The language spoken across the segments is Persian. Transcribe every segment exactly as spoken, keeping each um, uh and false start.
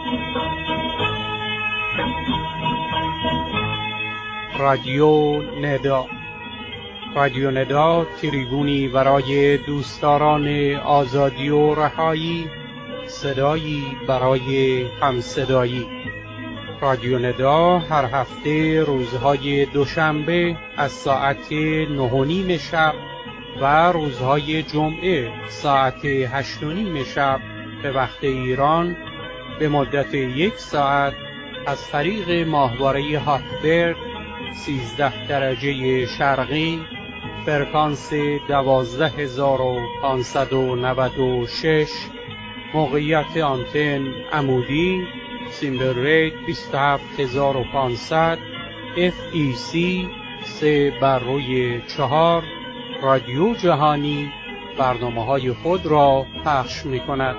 رادیو ندا. رادیو ندا تریبونی برای دوستداران آزادی و رهایی، صدایی برای همصدایی. رادیو ندا هر هفته روزهای دوشنبه از ساعت نه و نیم شب و روزهای جمعه ساعت هشت و نیم شب به وقت ایران به مدت یک ساعت از طریق ماهواره هاتبرد سیزده درجه شرقی، فرکانس دوازده هزار و پانصد و نود و شش، موقعیت آنتن عمودی، سیمبل ریت بیست و هفت هزار و پانصد، اف ای سی سه بر روی چهار، رادیو جهانی برنامه های خود را پخش می کند.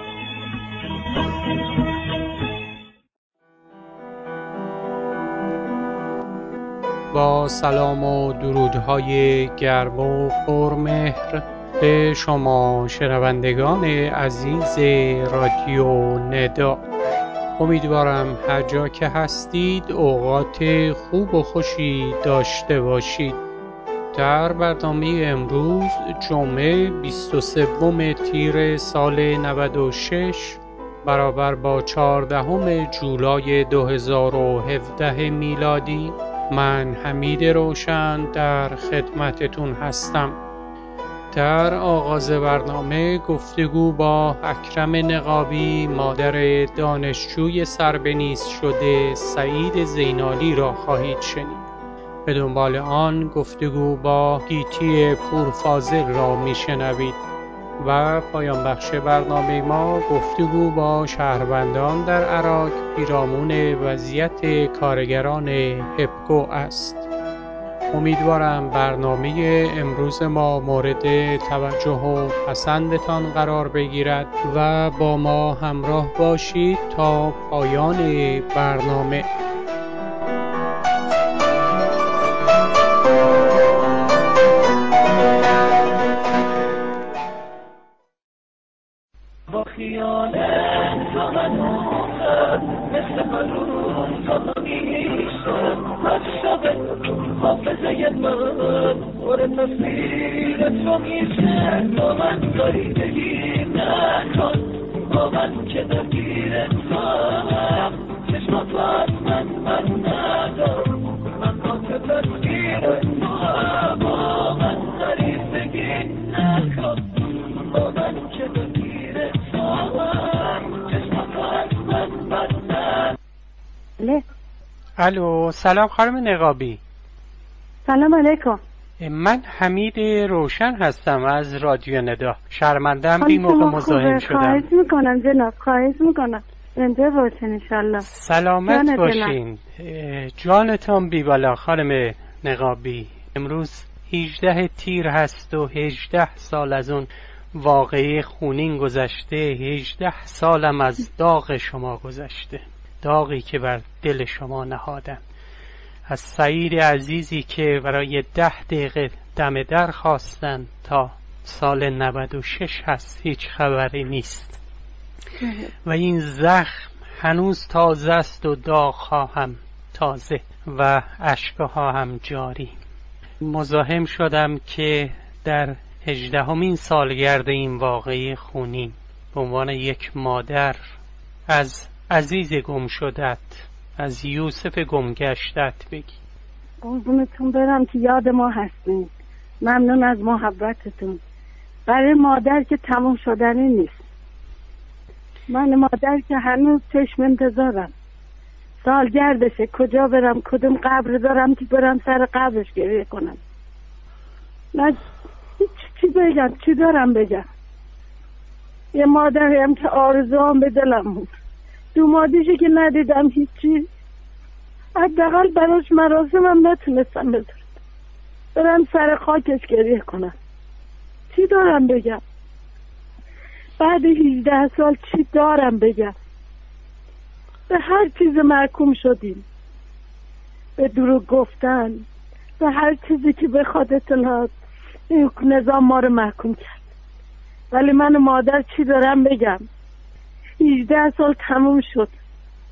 با سلام و درودهای گرم و پرمهر به شما شنوندگان عزیز رادیو ندا، امیدوارم هر جا که هستید اوقات خوب و خوشی داشته باشید. در برنامه امروز جمعه بیست و سوم تیر سال نود و شش برابر با چهاردهم جولای دو هزار و هفده میلادی، من حمید روشن در خدمتتون هستم. در آغاز برنامه گفتگو با اکرم نقابی، مادر دانشجوی سربنیز شده سعید زینالی را خواهید شنید. به دنبال آن گفتگو با گیتی پورفاضل را میشنوید و پایان بخش برنامه ما گفتگو با شهروندان در عراق پیرامون وضعیت کارگران هپکو است. امیدوارم برنامه امروز ما مورد توجه و پسندتان قرار بگیرد و با ما همراه باشید تا پایان برنامه. با خیانت تا من اومد مثل قانون تا میشتم از شب حافظه من پر تصویرت رو میشه با من داری بگیر نکن با من که درگیرت خواهم چشمات از من من ندار من با تو تصویرت خواهم با من داری بگیر نکن با من که درگیرت الو، سلام خانم نقابی. سلام علیکم. من حمید روشن هستم از رادیو ندا. شرمندم بی موقع مزاحم شدم. خواهش میکنم جناب، خواهش میکنم. زنده باشین انشالله. سلامت جان باشین. جانتان بی بالا خانم نقابی. امروز هجده تیر هست و هجده سال از اون واقعی خونین گذشته. هجده سالم از داغ شما گذشته، داغی که بر دل شما نهادن. از سعید عزیزی که برای ده دقیقه دم در خواستن تا سال نود و شش هست هیچ خبری نیست و این زخم هنوز تازه است و داغ‌ها هم تازه و اشک‌ها هم جاری. مزاحم شدم که در هجدهمین سالگرد این واقعه خونین به عنوان یک مادر از عزیز گم شدت، از یوسف گمگشتت بگی. قربونتون برم که یاد ما هستین. ممنون از محبتتون. برای مادر که تموم شدنی نیست. من مادر که هنوز چشم انتظارم سالگردشه، کجا برم، کدوم قبر دارم که برم سر قبرش گریه کنم. من چی بگم، چی دارم بگم. یه مادریم که آرزوام به دلم بود، دو مادیشی که ندیدم هیچی، حداقل براش مراسمم نتونستم بذارم، برم سر خاکش گریه کنم. چی دارم بگم؟ بعد هجده سال چی دارم بگم؟ به هر چیز محکوم شدیم، به دروغ گفتن، به هر چیزی که بخواد اطلاعات این نظام ما رو محکوم کرد. ولی من مادر چی دارم بگم؟ هجده سال تموم شد.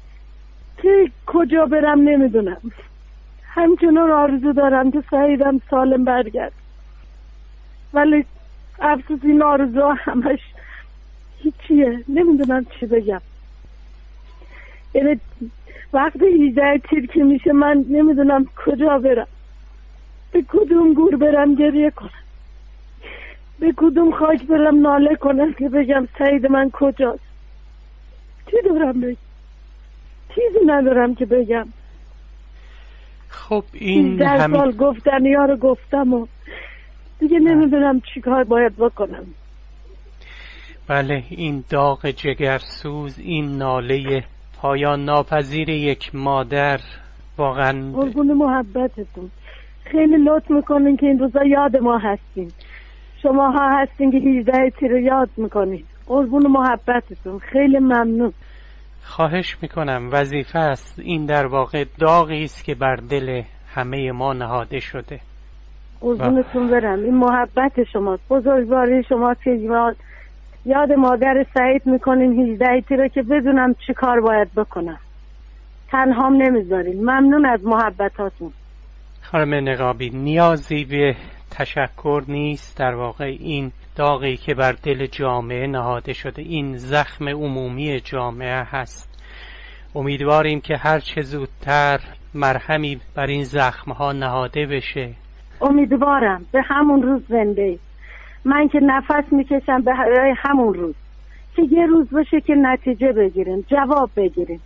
که کجا برم نمیدونم. همچنان آرزو دارم که سعیدم سالم برگرد، ولی افسوس این آرزو همش هیچیه. نمیدونم چی بگم. یعنی وقتی هیجده تیر که میشه من نمیدونم کجا برم، به کدوم گور برم گریه کنم، به کدوم خاک برم ناله کنم که بگم سعید من کجاست. چی دارم بگم؟ چیزی ندارم که بگم. خب این در همین سال گفتنی ها رو گفتم و دیگه نمیدونم چی کار باید بکنم. بله، این داغ جگرسوز، این ناله پایان ناپذیر یک مادر، واقعا قربون محبتتون. خیلی لطف میکنین که این روزا یاد ما هستین. شما ها هستین که هیجده تیر رو یاد میکنین. قربون محبتتون، خیلی ممنون. خواهش میکنم، وظیفه است. این در واقع داغی است که بر دل همه ما نهاده شده. قربونتون برم. این محبت شماست، بزرگواری شماست که یاد مادر سعید میکنین هیجده تیر رو که بدونم چی کار باید بکنم. تنهام نمیذارین. ممنون از محبتاتون. خانم نقابی، نیازی به تشکر نیست. در واقع این داغی که بر دل جامعه نهاده شده، این زخم عمومی جامعه هست. امیدواریم که هر چه زودتر مرهمی بر این زخمها نهاده بشه. امیدوارم به همون روز زنده. من که نفس میکشم به همون روز که یه روز باشه که نتیجه بگیریم، جواب بگیریم.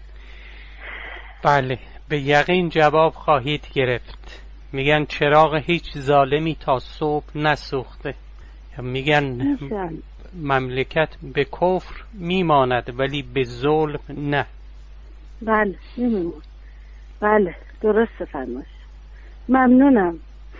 بله، به یقین جواب خواهید گرفت. میگن چراغ هیچ ظالمی تا صبح نسوخته. میگن مملکت به کفر میماند ولی به ظلم نه. بله میمونه. بله درست فرمایش. ممنونم.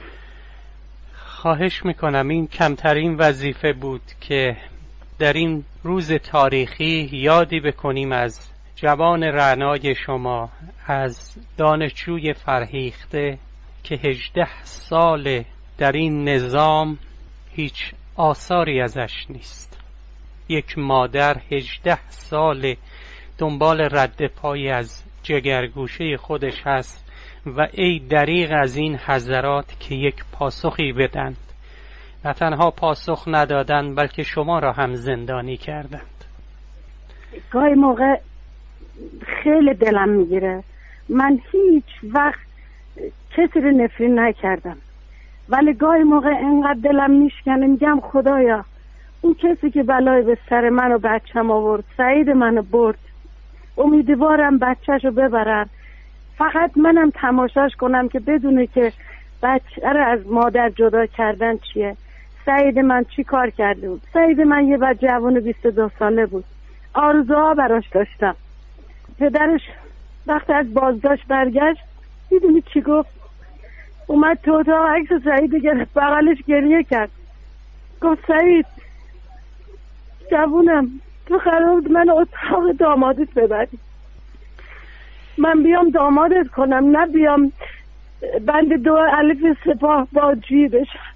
خواهش میکنم. این کمترین وظیفه بود که در این روز تاریخی یادی بکنیم از جوان رعنای شما، از دانشجوی فرهیخته که هجده سال در این نظام هیچ آثاری ازش نیست. یک مادر هجده سال دنبال رد پای از جگرگوشه خودش هست و ای دریغ از این حضرات که یک پاسخی بدند. نه تنها پاسخ ندادند بلکه شما را هم زندانی کردند. گاهی موقع خیلی دلم میگیره. من هیچ وقت کسی رو نفرین نکردم، ولی گاهی موقع انقدر دلم میشکنه میگم خدایا اون کسی که بلای به سر من و بچم آورد، سعید منو برد، امیدوارم بچه‌شو ببرن، فقط منم تماشاش کنم که بدونه که بچه رو از مادر جدا کردن چیه. سعید من چی کار کرده بود؟ سعید من یه بچه جوان بیست و دو ساله بود. آرزوها براش داشتم. پدرش وقتی از بازداشت برگشت میدونی چی گفت؟ اومد تو اتاق عکس سعید گرفت، بغلش گریه کرد، گفت سعید جوونم تو قرار بود من اتاق دامادت ببری، من بیام دامادت کنم، نه بیام بند دو الف سپاه باجی بشم.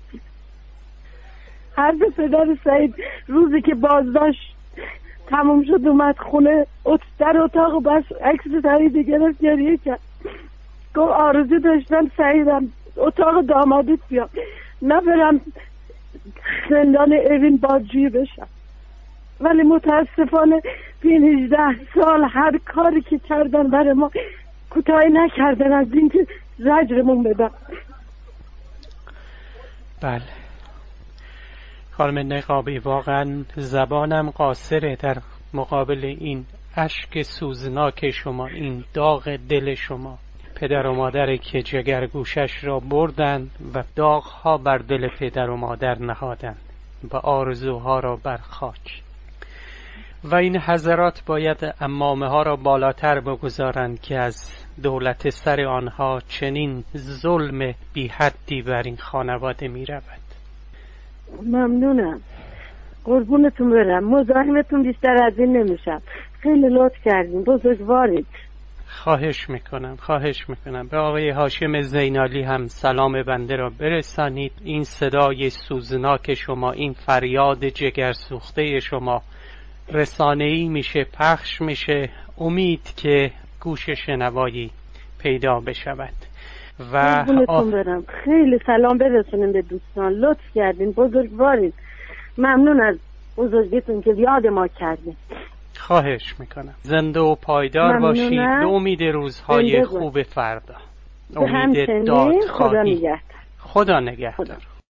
حرف پدر سعید روزی که بازداشت تموم شد اومد خونه در اتاق و بس عکس سعید گرفت گریه کرد، گفت آرزو داشتم سعیدم اتاق دامادت بیام، نه برم زندان اوین باجی بشم. ولی متاسفانه این هجده سال هر کاری که کردن برای ما کوتاهی نکردن از اینکه زجرمون بدن. بله خانم نقابی، واقعا زبانم قاصره در مقابل این اشک سوزناک شما، این داغ دل شما. پدر و مادری که جگرگوشش را بردند و داغها بر دل پدر و مادر نهادند و آرزوها را بر خاک. و این حضرات باید عمامه ها را بالاتر بگذارند که از دولت سر آنها چنین ظلم بی حدی بر این خانواده می رود. ممنونم، قربونتون برم، مزاحمتون بیشتر از این نمیشم. خیلی لطف کردین، بزرگوارید. خواهش میکنم خواهش میکنم به آقای هاشم زینالی هم سلام بنده را برسانید. این صدای سوزناک شما، این فریاد جگرسوخته شما رسانه‌ای میشه، پخش میشه. امید که گوش شنوایی پیدا بشود. و قربونتون برم. خیلی سلام برسونیم به دوستان. لطف کردین، بزرگوارین. ممنون از بزرگیتون که یاد ما کردین. خواهش میکنم. زنده و پایدار باشید به امید روزهای خوب فردا. امید دادخواهی. خدا نگهدار.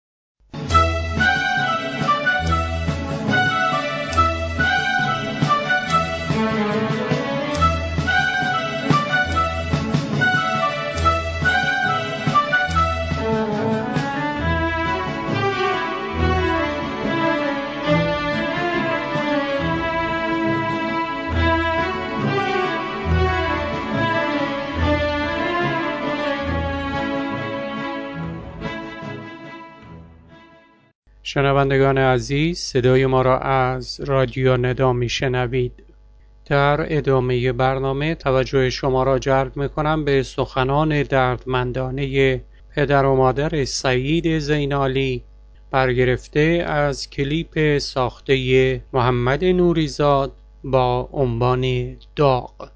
شنوندگان عزیز، صدای ما را از رادیو ندا میشنوید. در ادامه برنامه توجه شما را جلب میکنم به سخنان دردمندانه پدر و مادر سعید زینالی برگرفته از کلیپ ساخته محمد نوریزاد با عنوان داغ.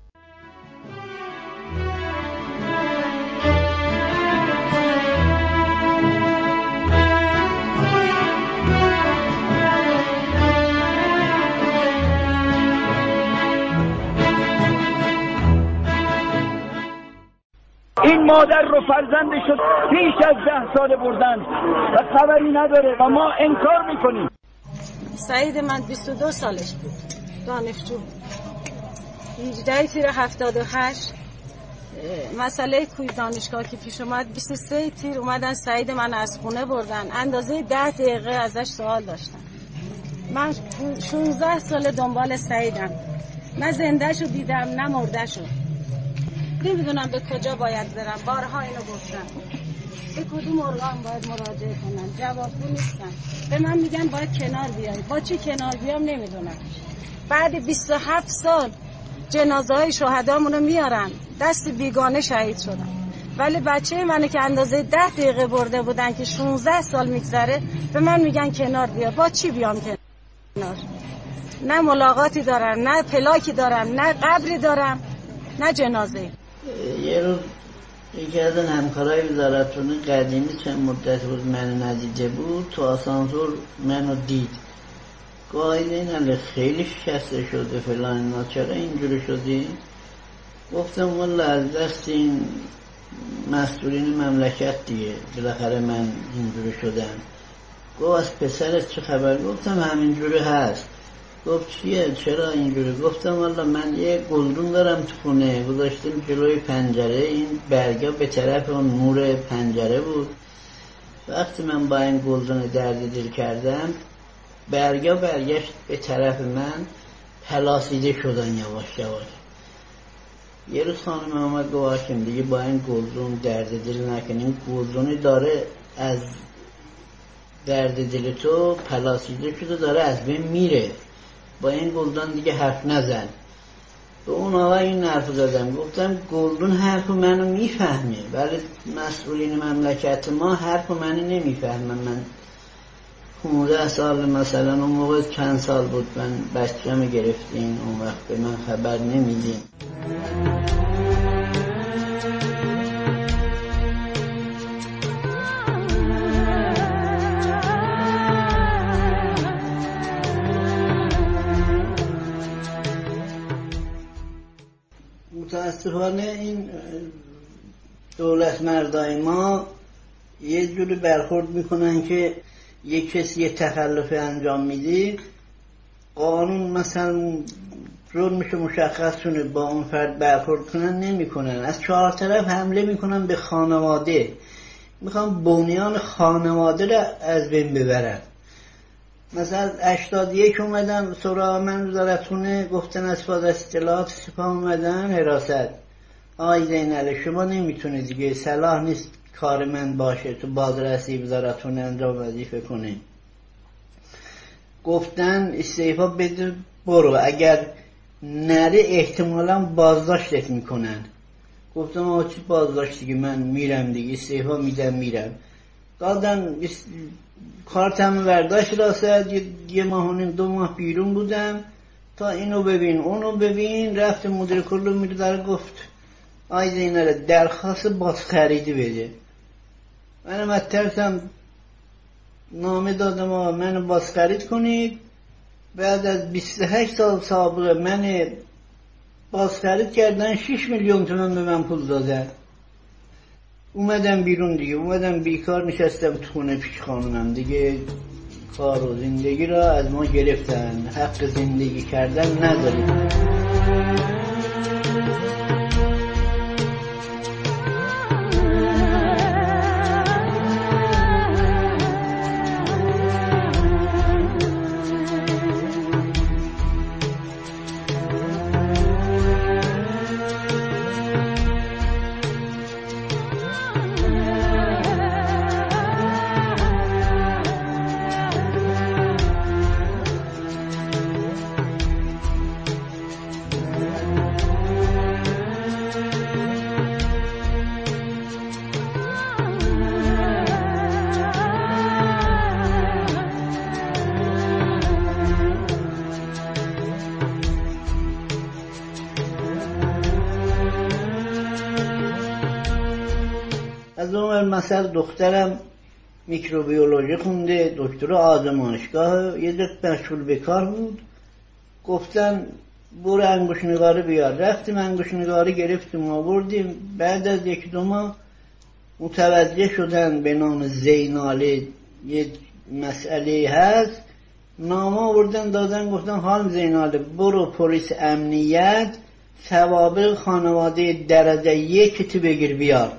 این مادر رو فرزندش رو پیش از ده سال بردن و خبری نداره و ما انکار میکنیم. سعید من بیست و دو سالش بود، دانشجو. هجده تیر هفتاد و هشت مسئله کوی دانشگاه که پیش اومد، بیست و سه تیر اومدن سعید من از خونه بردن. اندازه ده دقیقه ازش سوال داشتن. من شانزده سال دنبال سعیدم، نه زنده شو دیدم نه مرده شو. نمیدونم به کجا باید برم. بارها اینو گفتم به کدوم ارگان باید مراجعه کنم، جوابگو نیستن. به من میگن باید کنار بیای. با چی کنار بیام نمیدونم. بعد بیست و هفت سال جنازه های شهدامونو میارن، دست بیگانه شهید شدن، ولی بچه منو که اندازه ده دقیقه برده بودن که شانزده سال میگذره به من میگن کنار بیا. با چی بیام کنار؟ نه ملاقاتی دارم، نه پلاکی دارم، نه قبری دارم، نه جنازه. یه روز یکی از همکارای وزارتخونه قدیمی چند مدت بود منو ندیده بود، تو آسانسور منو دید، گفت این خیلی شکسته شده فلان اینا، چرا اینجوری شدی؟ گفتم والا از دست این مسئولین مملکت دیگه، بالاخره من اینجوری شدم. گفت از پسرت چه خبر؟ گفتم همینجوری هست. گفت چیه؟ چرا اینجوری؟ گفتم والا من یه گلدون دارم تو خونه، گذاشتیم جلوی پنجره، این برگا به طرف اون نور پنجره بود. وقتی من با این گلدون درد دل کردم، برگا برگشت به طرف من، پلاسیده شدن یواش یواش. یه روز خانم آمد گفت هاشم دیگه با این گلدون درد دل نکنیم، گلدونی داره از درد دل تو پلاسیده شده، داره از بین میره، با این گلدون دیگه حرف نزن. به اون آقا این حرف زدم، گفتم گلدون حرف منو میفهمه، ولی مسئولین مملکت ما حرف منو نمیفهمن. من پونزده سال مثلا اون موقع چند سال بود من بچه‌مو گرفتین، اون وقت به من خبر نمیدین. متاسفانه این دولت مردای ما یه جوری برخورد میکنن که یک کسی یه تخلف انجام میده، قانون مثلا جرمش مشخص شونه، با اون فرد برخورد کنن نمیکنن، از چهار طرف حمله میکنن به خانواده، میخوان بنیان خانواده را از بین ببرن. مثلا هشتاد و یک اومدن سراغ من وزارتخونه، گفتن از فاز اطلاعات سپاه اومدن حراست. آقای زینالی شما نمیتونه دیگه، صلاح نیست کار من باشه تو بازرسی وزارتخونه انجام وظیفه کنه. گفتن استعفا بده برو، اگر نره احتمالا بازداشتت میکنن. گفتم آقا چی بازداشت دیگه، من میرم دیگه، استعفا میدم میرم. دادن کارتم برداشت، راست یه ماه و نیم دو ماه بیرون بودم، تا اینو ببین اونو ببین. رفت مدیر کل میره در گفت آی زیناله درخواست بازخریدی بده. منم از ترسم نامه دادم آقا منو بازخرید کنید. بعد از بیست و هشت سال سابقه من بازخرید کردن، شش میلیون تومان به من پول دادن. اومدم بیرون دیگه، اومدم بیکار نشستم تو خونه پیش خانومم دیگه. کار و زندگی را از ما گرفتن، حق زندگی کردن نداریم. از اون مثلا دخترم میکروبیولوژی خونده، دکتر آزمایشگاه، یه دفعه مشغول به کار بود. گفتن برو انگوش نگاره بیار. رفتیم انگوش نگاره گرفتیم آوردیم. بعد از یک دو ماه متوجه شدن به نام زیناله یه مسئله هست. نام آوردن دادن، گفتن خانم زیناله برو پلیس امنیت سوابق خانواده درجه یک تو بگیر بیار.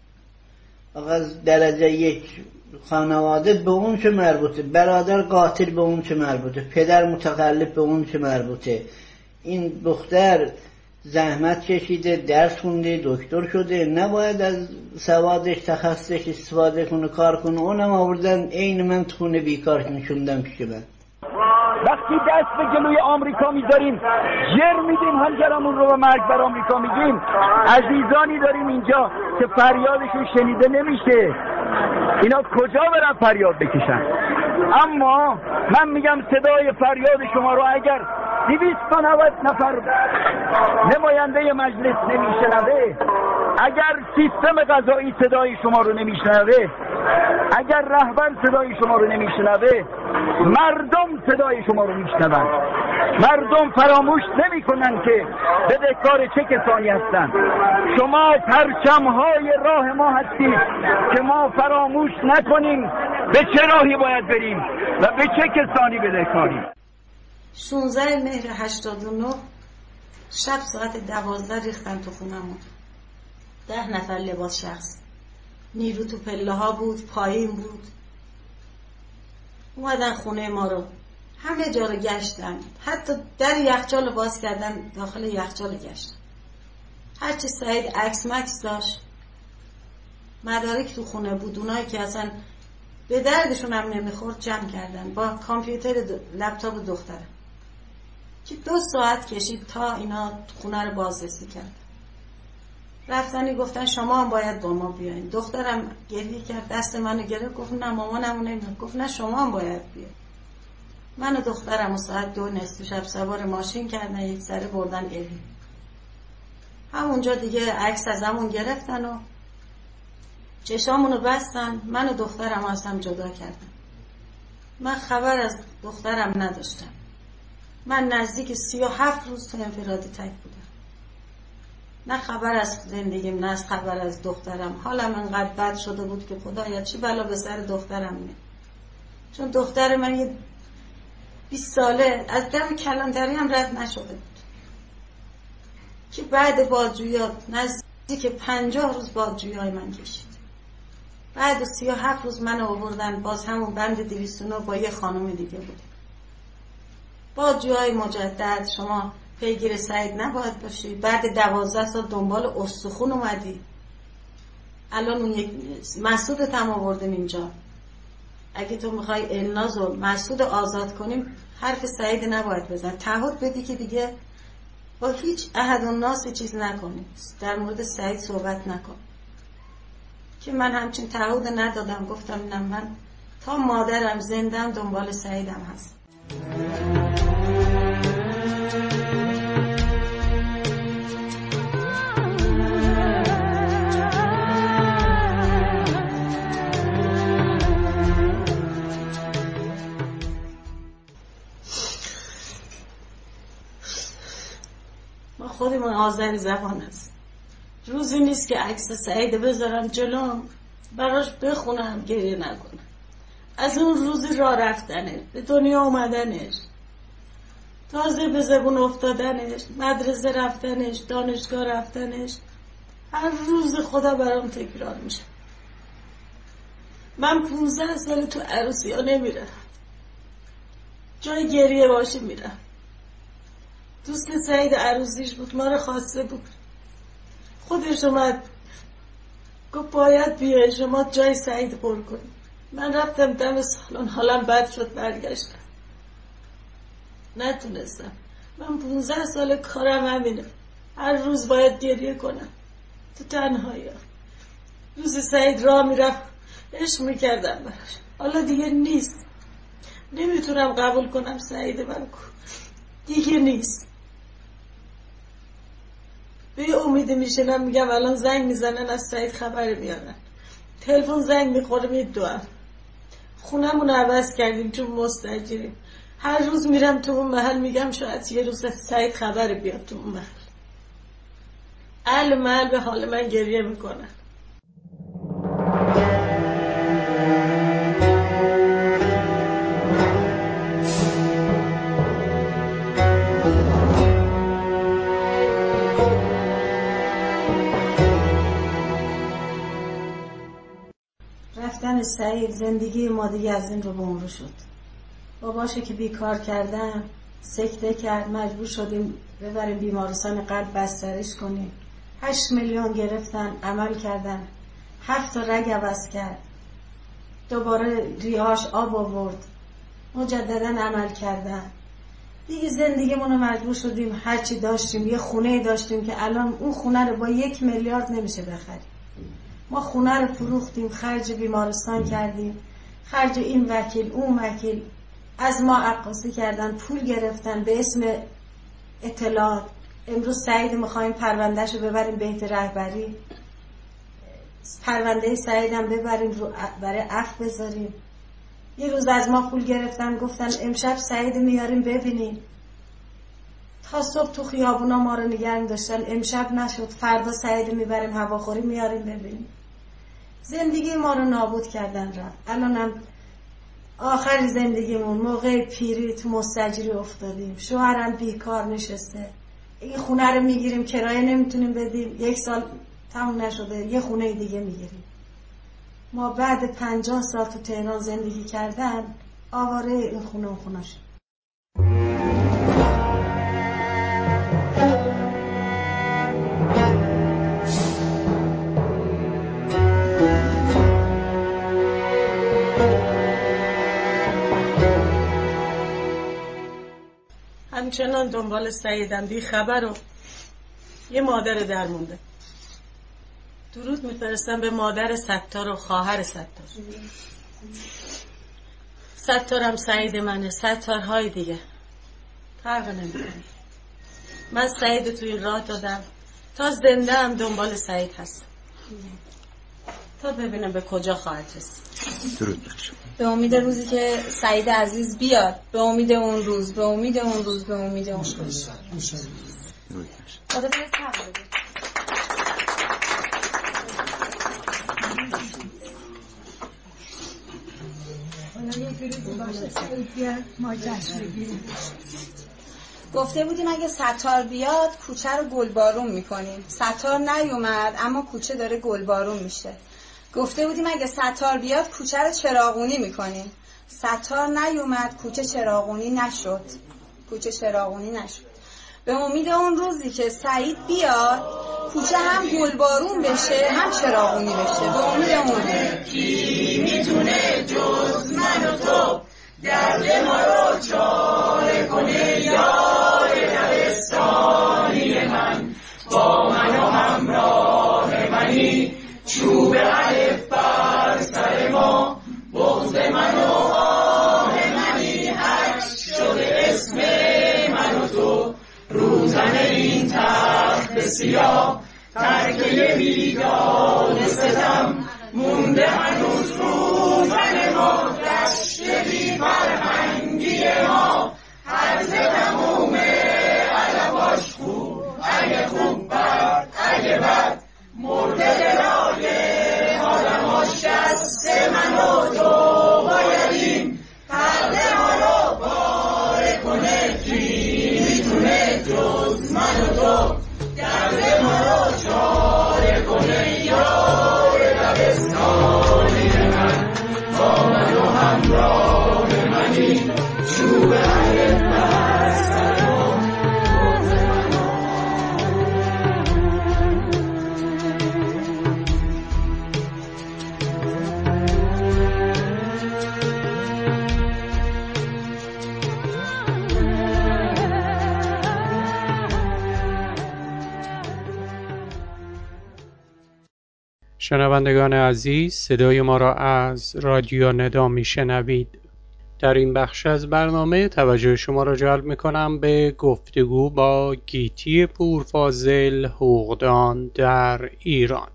از درجه یک خانواده به اون چه مربوطه، برادر قاتل به اون چه مربوطه، پدر متخلف به اون چه مربوطه. این دختر زحمت کشیده، درس خونده، دکتر شده، نباید از سوادش تخصصش استفاده کنه، کار کنه. اونم آوردن عین من تو خونه بیکار نشوندم پیش من. وقتی دست به جلوی آمریکا میذاریم، جر میدیم همگرامون رو به مرگ بر آمریکا میگیم، عزیزانی داریم اینجا که فریادشون شنیده نمیشه. اینا کجا برن فریاد بکشن؟ اما من میگم صدای فریاد شما رو اگر دویست و نود نفر نماینده مجلس نمیشنوه، اگر سیستم قضایی صدای شما رو نمیشنوه، اگر رهبر صدای شما رو نمیشنوه، مردم صدای شما رو میشنون. مردم فراموش نمی کنن که بدهکار چه کسانی هستن. شما پرچمهای راه ما هستید که ما فراموش نکنیم به چه راهی باید بریم و به چه کسانی بدهکاریم. شانزده مهر هشتاد و نه شب ساعت دوازده ریختن تو خونمون. ده نفر لباس شخص، نیرو تو پله ها بود، پایین بود. اومدن خونه ما رو، همه جا رو گشتن، حتی در یخچال رو باز کردن، داخل یخچال گشتن. هرچی سعید عکس مکس داشت، مدارک تو خونه بود، اونایی که اصلا به دردشون هم نمیخورد جمع کردن با کامپیوتر لپتاپ دخترم که دو ساعت کشید تا اینا خونه رو بازرسی کردن. رفتنی گفتن شما هم باید با ما بیاین. دخترم گریه کرد، دست منو گرفت، گفت نه مامانمو نمیاد. گفت نه شما هم باید بیاین. من و دخترم و ساعت دو نصف شب سوار ماشین کردن، یک سره بردن اوی. همونجا دیگه عکس از همون گرفتن و چشامونو بستن. من و دخترم از هم جدا کردن. من خبر از دخترم نداشتم. من نزدیک سی و هفت روز تو انفرادی تک بودم. نه خبر از زندگیم، نه خبر از دخترم. حالم انقدر بد شده بود که خدایا چی بلا به سر دخترم میاد. چون دختر من یه بیست ساله از دم کلانتری هم رد نشده بود که بعد بازجوییات نزدیک پنجاه روز بازجویی من کشید. بعد سی و هفت روز من آوردن، باز همون بند دویست و نه با یه خانم دیگه بود. بازجویی مجدد، شما پیگیر سعید نباید باشی. بعد دوازده سال دنبال استخون اومدی. الان اون یک مسعودت هم آوردیم اینجا. اگه تو میخوای الناز و مسعود آزاد کنیم، حرف سعید نباید بزن. تعهد بدی که دیگه با هیچ احد و ناس چیز نکنی، در مورد سعید صحبت نکن. که من همچین تعهد ندادم. گفتم نه، من تا مادرم زندم دنبال سعیدم هست. ما خودمون آذری زبان هست. روزی نیست که عکس سعید بذارم جلوم براش بخونم گریه نکنم. از اون روزی راه رفتنش، به دنیا اومدنش، تازه به زبون افتادنش، مدرسه رفتنش، دانشگاه رفتنش، هر روز خدا برام تکرار میشه. من پونزده سال تو عروسی ها نمیرم، جای گریه باشه میرم. دوست سعید عروسیش بود، ما رو خواسته بود، خودش اومد گفت باید بیای شما جای سعید پر کنی. من رفتم دم سالن، حالم بد شد، برگشتم، نتونستم. من پونزده سال کارم همینه، هر روز باید گریه کنم تو تنهایی. روز سعید راه میرفت عشق میکردم براش، حالا دیگه نیست. نمیتونم قبول کنم سعید من دیگه نیست. به امید میشنم میگم الان زنگ میزنن از سعید خبر میارن، تلفن زنگ میخوره میدوام. خونمون عوض کردیم چون مستاجریم. هر روز میرم تو اون محل میگم شاید یه روز سعید خبر بیاد تو اون محل. اهل محل به حال من گریه میکنن. رفتن سعید زندگی ما دیگه از این رو به اون رو شد. باباشه که بیکار کردن، سکته کرد، مجبور شدیم ببریم بیمارستان قلب بستریش کنیم. هشت میلیون گرفتن، عمل کردن، هفت تا رگ عوض کرد، دوباره ریهاش آب آورد، مجددا عمل کردن. دیگه زندگیمونو مجبور شدیم هرچی داشتیم، یه خونه داشتیم که الان اون خونه رو با یک میلیارد نمیشه بخریم. ما خونه رو فروختیم، خرج بیمارستان کردیم، خرج این وکیل اون وکیل، از ما عکاسی کردن، پول گرفتن به اسم اطلاعات. امروز سعید میخوایم پروندهشو ببریم بهت رهبری، پرونده سعیدم ببریم رو برای عفو بذاریم. یه روز از ما پول گرفتن، گفتن امشب سعید میاریم ببینیم. تا صبح تو خیابونا ما رو نگرم داشتن، امشب نشد، فردا سعید میبریم هواخوری میاریم ببینیم. زندگی ما رو نابود کردن رفت. الانم آخر زندگیمون موقع پیری تو مستاجری افتادیم، شوهرم بیکار نشسته، این خونه رو میگیریم کرایه نمیتونیم بدیم، یک سال تموم نشده یه خونه دیگه میگیریم. ما بعد پنجاه سال تو تهران زندگی کردن آواره این خونه و خونه شد. همچنان دنبال سعیدم، بی خبر و یه مادر درمونده. درود میفرستم به مادر ستار و خواهر ستار. ستارم سعید منه، ستارهای دیگه فرق نمیکنه. من سعید توی راه دادم، تا زنده هم دنبال سعید هستم تا ببینم به کجا خواهد رسید. درود بر شما. به امید روزی که سعید عزیز بیاد، به امید اون روز، به امید اون روز، به امید اون روز. خدا بهت حق بده. گفته بودیم اگه ستار بیاد کوچه رو گلبارون میکنیم. ستار نیومد اما کوچه داره گلبارون میشه. گفته بودیم اگه ستار بیاد کوچه رو چراغونی میکنیم. ستار نیومد، کوچه چراغونی نشد. کوچه چراغونی نشد. به امید اون روزی که سعید بیاد کوچه هم گلبارون بشه هم چراغونی بشه. به امید اون روز. کی میتونه جز من و تو درد ما رو چاره کنه؟ یار دبستانی من با من و همراه منی، چوب الف بر سر ما، بغض من و آه منی، حج شده اسم من و تو روزن این تخت سیاه، ترکه بیگان ستم مونده هنوز روزن ما، دشت بی فرهنگی ما هرز تموم علواش خوب شنوندگان عزیز، صدای ما را از رادیو ندا میشنوید. در این بخش از برنامه توجه شما را جلب میکنم به گفتگو با گیتی پورفاضل، حقوقدان در ایران.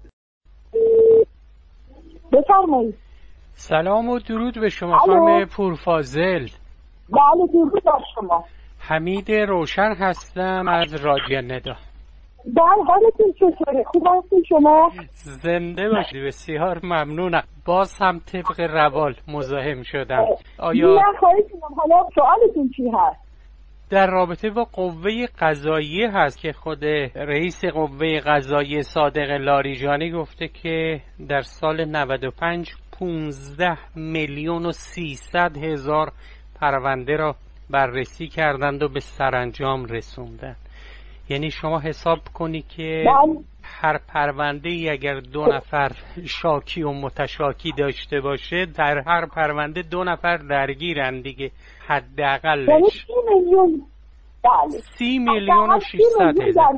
بفرمایید. سلام و درود به شما خانم پورفاضل. بله درود بر شما. حمید روشن هستم از رادیو ندا. بله حالتون چطوره؟ خوب هستین شما؟ زنده باشید. بسیار ممنونم. باز هم طبق روال مزاحم شدم. آیا نه خواهش می‌کنم. حالا سوالتون چی هست؟ در رابطه با قوه قضاییه هست که خود رئیس قوه قضاییه صادق لاریجانی گفته که در سال نود و پنج پانزده میلیون و سیصد هزار پرونده را بررسی کردند و به سرانجام رسوندند. یعنی شما حساب کنی که بله. هر پرونده ای اگر دو نفر شاکی و متشاکی داشته باشه، در هر پرونده دو نفر درگیرن دیگه، حداقلش. یعنی سی میلیون. بله. سی میلیون و ششصد هزار.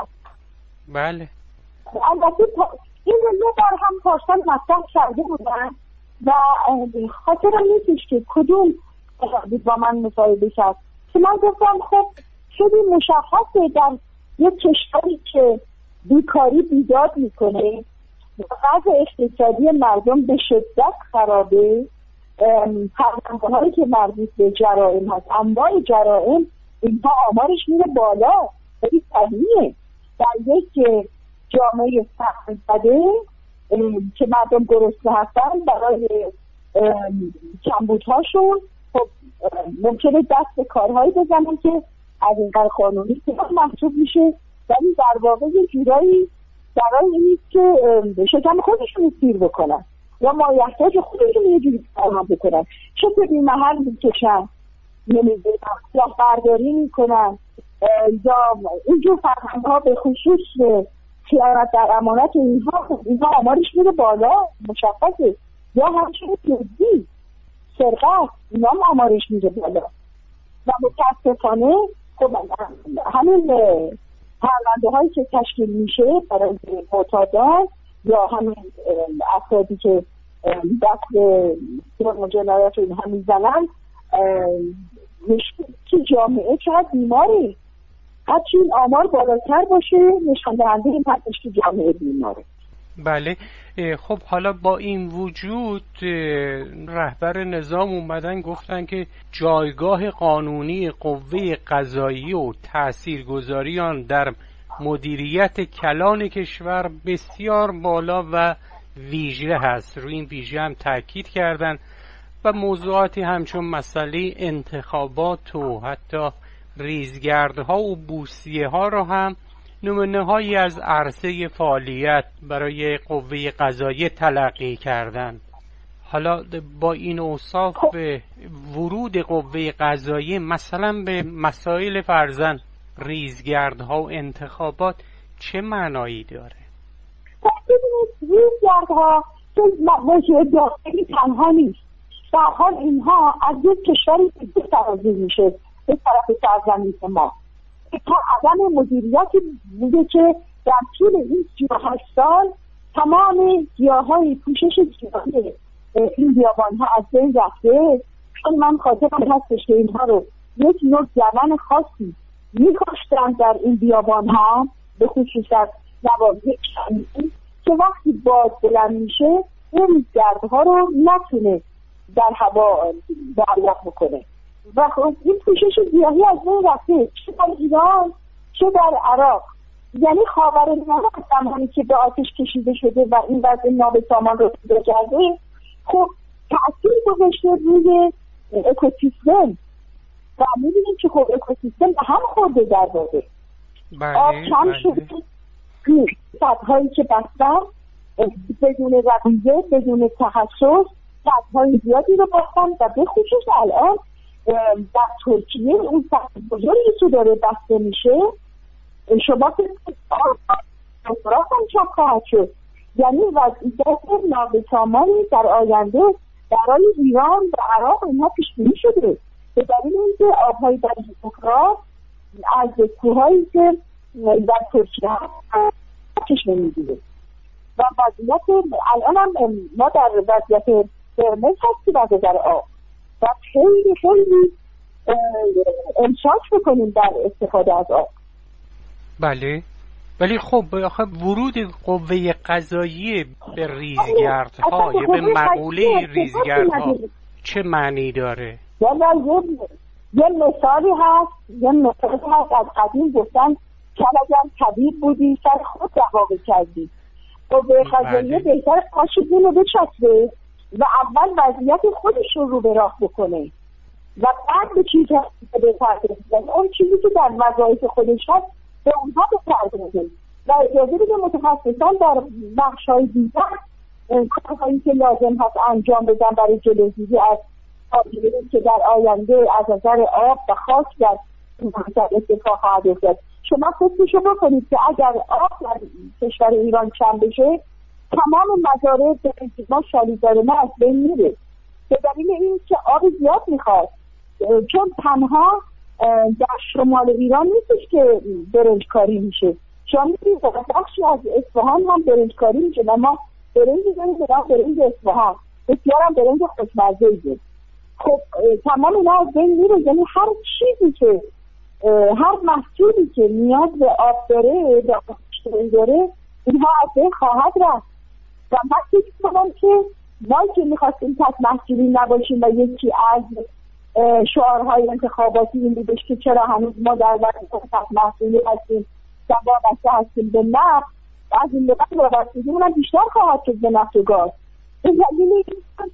بله. البته این رو بار هم پارسال مطرح کرده بودن و خاطرم نیستش که کدوم با من مصاحبه کرد که من گفتم خب خیلی مشخصه در یک کشوری که بیکاری بیداد میکنه، وضع اقتصادی مردم به شدت خرابه، پرونده هایی که مربوط به جرائم هست، انواع جرائم، اینها آمارش میره بالا. خیلی صحیحه در یک جامعه سخت زده که مردم گرسنه هستن برای کمبودهاشون خب ممکنه دست به کارهایی بزنن که از این قرار قانونی که محسوب میشه، ولی در واقع یه جورایی برای اینیست که شکم خودشون سیر بکنن یا مایحتاج خودشون یه جوری فرمان بکنن، چطور این محل میکشن، نمیدونم یا برداری میکنن یا اینجور فرهنگ ها به خصوص خیانت در امانت اینها اینها آمارش میره بالا مشخصه، یا همچنین دزدی، سرقت، اینا آمارش میره بالا و متاسفانه خب همین پرونده هایی که تشکیل میشه برای معتادان یا همین افرادی که دست به جرم و جنایت رو اینها میزنن که جامعه چقدر بیماری، هرچی این آمار بالاتر باشه نشان دهنده این هستش که جامعه بیماره. بله. خب حالا با این وجود رهبر نظام اومدن گفتن که جایگاه قانونی قوه قضاییه و تاثیرگذاری آن در مدیریت کلان کشور بسیار بالا و ویژه هست. روی این ویژه هم تاکید کردن و موضوعاتی همچون مسئله انتخابات و حتی ریزگردها و بوسیه ها را هم نمونه هایی از عرصه فعالیت برای قوه قضاییه تلقی کردن. حالا با این اوصاف به ورود قوه قضاییه مثلا به مسائل فرضاً ریزگردها و انتخابات چه معنایی داره؟ ببینید ریزگردها که موضوع داخلی تنها نیست، در حال اینها از یک کشوری که سرازیر میشه به طرف سرزمین ما تا عدم مدیریتی بوده که در طول این سی و هشت سال تمام گیاهای پوشش گیاهی این بیابان ها از بین رفته. چون من خاطرم هستش که اینها رو یک نوع جوان خاصی میکاشتن در این بیابان ها، به خصوص در نواحی شمالی، که وقتی باد بلند میشه این گردها رو نتونه در هوا دریافت بکنه و خب این پوشش گیاهی از بین رفته، چه در ایران چه در عراق. یعنی خاورمیانه از زمانی که به آتش کشیده شده و این وضع نابسامان رو پیدا کرده خب تأثیر گذاشته روی اکوسیستم و می‌بینیم که خب اکوسیستم به هم خورده در واقع بله آب کم شده، سدهایی که بستن بدون رویه بدون تخصص سدهای زیادی رو باستن و به خصوص الان در ترکیه اون سد بزرگی که داره بسته میشه شما که افراط هم چند خواهد شد، یعنی وضعیت نابسامانی در آینده برای ایران و عراق اینها پیش بینی شده به دلیل اینکه آبهای در افراط از کوههایی که در ترکیه هست چشمه میگیره و وضعیت الان هم ما در وضعیت قرمز هستیم از نظر آب و خیلی خیلی امساک بکنیم در استفاده از آب. بله ولی خب آخه ورود قوه قضاییه به ریزگردها یا به مقوله ریزگردها چه معنی داره؟ یه مثالی هست یه مثالی هست از قدیم گفتن که اگر طبیب بودی سر خود دعوا کردی قوه قضاییه بهتر پاشدین رو بچسبه و اول وضعیت خودش رو رو به راه بکنه و بعد به چیز بپردازه، اون چیزی که در وظایف خودش هست به اونها بپردازه و اجازه بده متخصصان در بخش‌های دیگر کارهایی که لازم هست انجام بدن برای جلوگیری از فاجعه‌ای که در آینده از نظر آب و خاک در اتفاق خواهد افتاد. شما فکرشو بکنید که اگر آب در کشور ایران کم بشه تمام مزارع به ما شالیدار ما از بین میره به دلیل اینکه آب زیاد میخواد، چون تنها در شمال ایران نیستش که برنجکاری میشه، شما میدونید بخشی از اصفهان هم برنجکاری میشه و ما برنج داریم به نام برنج اصفهان، بسیار هم برنج خوشمزه‌ایه. خب تمام اینا از بین میره، یعنی هر چیزی که هر محصولی که نیاز به آب داره به آب داره اینها از بین خواهد رفت و من فکر کنم که ما که میخواستیم تک محصولی نباشیم و یکی از شعارهای انتخاباتی این بودش که چرا هنوز ما در وضعیت تک محصولی هستیم و وابسته هستیم به نفت و از این لبت وابستگیمون هم بیشتر خواهد شد به نفت و گاز. این یعنی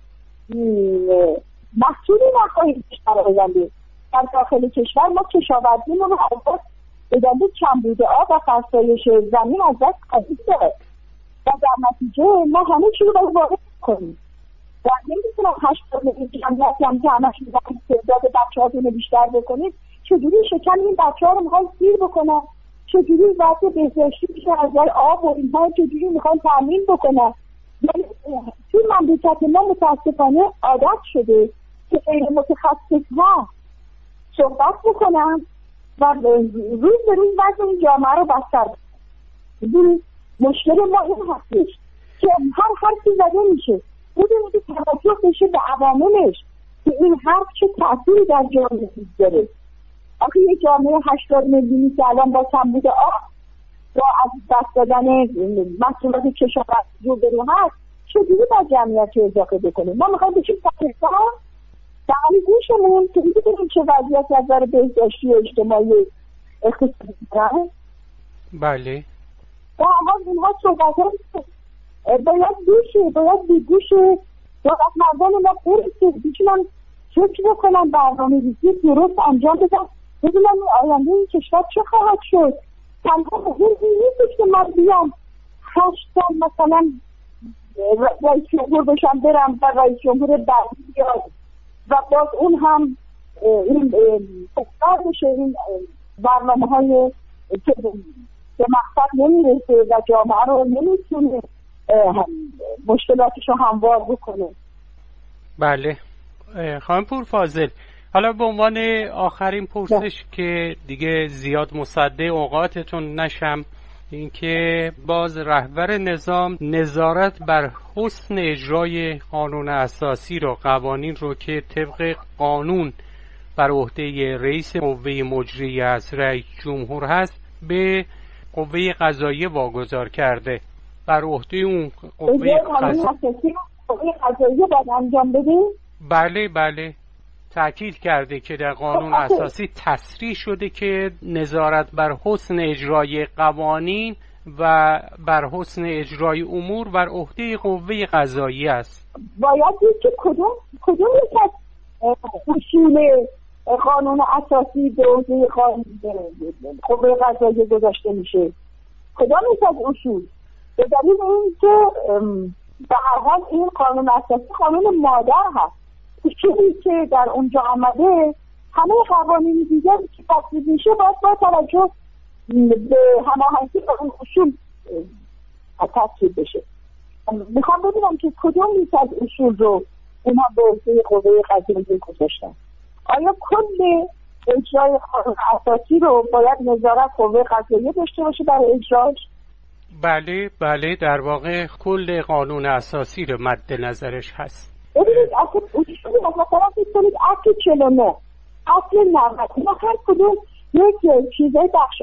محصولی نخواهیم بیشتر آینده در داخل کشور. ما کشاورزیمون رو از به دلیل کمبود آب و فرسایش زمین از دست خواهیم داد و در نتیجه ما همه چی رو باید وارد کنیم و نمیتونم هشتاد میلیون جمعیتی هم که همش میدونم تعداد بچه هاتون رو بیشتر بکنید، چجوری شکم این بچه ها رو میخوایم سیر بکنن، چجوری وضع بهداشتی میشه از نظر آب و اینها چجوری میخوایم تامین بکنن. یعنی توی مملکت ما متاسفانه عادت شده که غیر متخصص‌ها صحبت بکنن و روز به روز وضع این جامعه رو بستر بکنن. مشکل ما این هستش که هر حرفی زده میشه بدون که توجه بشه به عواملش که این حرف چه تأثیری در جامعه داره. آخه یه جامعه هشتاد میلیونی که الان با کمبود آب با از دست دادن محصولات کشاورزی رو برو هست چجوری با جمعیت رو اضافه بکنیم؟ ما میخوایم بشیم پاکستان دهانی گوشمون که دیگه بریم چه وضعیت از نظر بهداشتی و اجتماعی اقتصادی دارن. بله و حال اینها صحبت ها باید گوشه باید بیگوشه دولت مردان ما خیلی که بیچونن فکر بکنن برنامه ریزی درست انجام بدن ببینن آینده این کشور چه خواهد شد. تنها مهم این نیستش که من بیام هشت سال مثلا رئیس جمهور بشم برم و رئیس جمهور بعدی بیاد و باز اون هم این تکرار بشه این برنامه های که به مقصد نمیرسه و جامعه رو نمیتونه مشکلاتش رو هموار بکنه. بله خانم پورفاضل، حالا به عنوان آخرین پرسش که دیگه زیاد مصدق اوقاتتون نشم، اینکه باز رهبر نظام نظارت بر حسن اجرای قانون اساسی رو قوانین رو که طبق قانون بر عهده رئیس قوه مجریه از رئیس جمهور هست به قوه قضاییه واگذار کرده. بر عهده اون قوه قضاییه باید انجام بده؟ بله بله تأکید کرده که در قانون اساسی تصریح شده که نظارت بر حسن اجرای قوانین و بر حسن اجرای امور بر عهده قوه قضاییه است. باید دید که کدوم کدوم یک از اصول قانون اساسی به عهده قوه قضاییه گذاشته میشه؟ کدام یک از اصول؟ به دلیل اینکه به هر حال این قانون اساسی قانون مادر هست. اصولی که در اونجا آمده همه قوانین دیگر که تصویب میشه باید با توجه به هماهنگی با اون اصول تصویب بشه. میخوام ببینم که کدام یک از اصول رو اونها به عهده قوه قضاییه گذاشتن. آیا کل اجرای قانون اساسی رو باید نظارت قوه قضاییه داشته باشه برای اجراش؟ بله بله، در واقع کل قانون اساسی رو مد نظرش هست. ببینید اصلا اصولی مثلا بکنید اصل چهل و نه، اصل نود، اینا هر کدوم یک چیزای بخش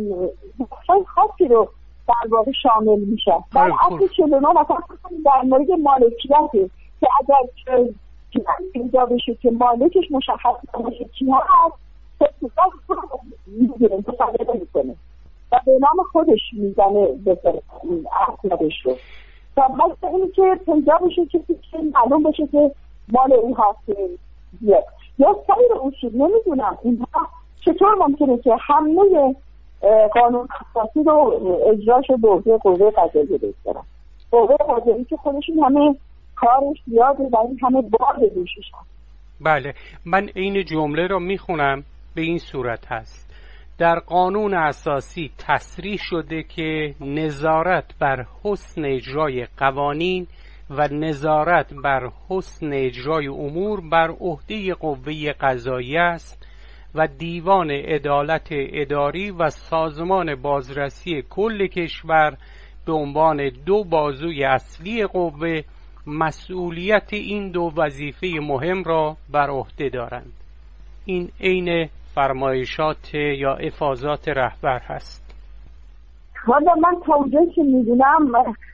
خاصی رو در واقع شامل میشه. در اصل چهل و نه مثلا در مورد مالکیته که اگر اینجا بشه که مالکش مشخص باشه کی هست، تصدیقات رو میگیره، تصدیق میکنه و به نام خودش میزنه به اصلش رو. و مثل اینی که پیدا بشه که معلوم بشه که مال این هست یا سایر اصول. نمیدونم اینها چطور ممکنه که همه قانون اساسی رو اجراش به عهده قوه قضاییه بگذارن. قوه قضاییه که خودشون همه کارش زیاده و این همه بار دوشش هست. بله، من این جمله رو میخونم. به این صورت هست: در قانون اساسی تصریح شده که نظارت بر حسن اجرای قوانین و نظارت بر حسن اجرای امور بر عهده قوه قضاییه است و دیوان عدالت اداری و سازمان بازرسی کل کشور به عنوان دو بازوی اصلی قوه مسئولیت این دو وظیفه مهم را بر عهده دارند. این عین فرمایشات یا افاضات رهبر هست. والا من تا اونجایی که میدونم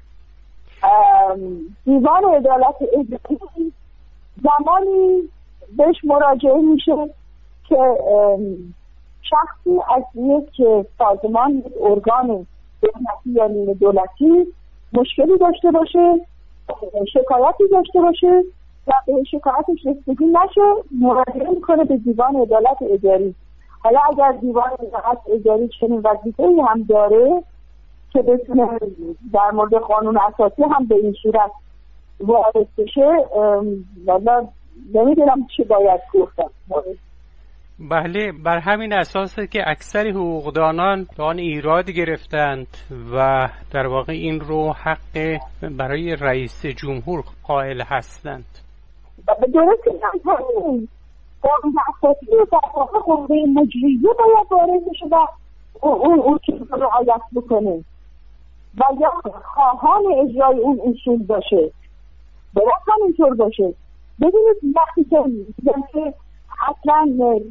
دیوان عدالت اداری زمانی بهش مراجعه میشه که شخصی از یک سازمان، یک ارگان دولتی یا نیمه دولتی مشکلی داشته باشه، شکایتی داشته باشه و به شکایتش رسیدگی نشه، مراجعه میکنه به دیوان عدالت اداری. حالا اگر دیوان عدالت اداری چنین وظیفه‌ای هم داره که بتونه در مورد قانون اساسی هم به این صورت وارد بشه، والا نمیدونم چی باید گفتم. بله، بر همین اساسه که اکثر حقوقدانان به آن ایراد گرفتند و در واقع این رو حق برای رئیس جمهور قائل هستند. درسته همین قانون اساسی رو در واقع قوه مجریه باید وارد بشه و اون اون چیز رو رعایت بکنه و یا خواهان اجرای اون اصول باشه. درست همینطور باشه. ببینید وقتی که که اصلا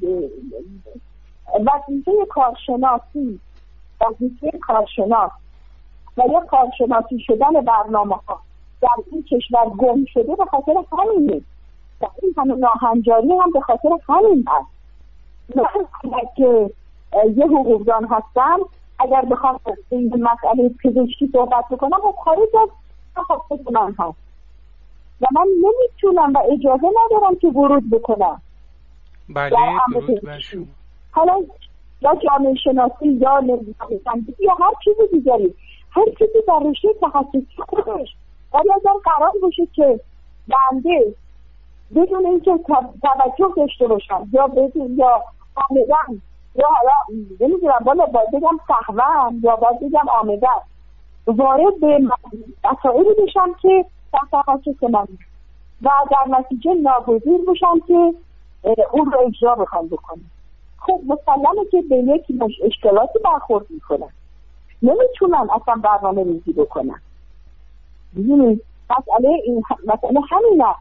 وظیفه کارشناسی وظیفه کارشناس و یا کارشناسی شدن برنامه ها در این کشور گم شده به خاطر همینه. در این همه ناهنجاری هم به خاطر همین هست. من که یه حقوقدان هستم، اگر بخوام این مسئله پزشکی صحبت بکنم و خارج از تخصص من هست و من نمیتونم و اجازه ندارم که ورود بکنم. بله، درود بر شما. حالا یا جامعه شناسی یا نمیدونم یا هر چیز دیگری، هر چیزی در رشته تخصصی خودش، ولی اگر قرار باشه که بنده بدون اینکه توجه داشته باشم یا بدون یا آمدن یا حالا نمیدونم بالا باید بگم سهوم یا باید بگم آمدن وارد به مسائلی بشم که در تخصص من و در نتیجه ناگزیر بشم که اون رو اجرا بخوام بکنم، خب مسلمه که به یک اشکالاتی برخورد میکنن، نمیتونن اصلا برنامه ریزی بکنن. ببینید مسئله این مسئله همینه،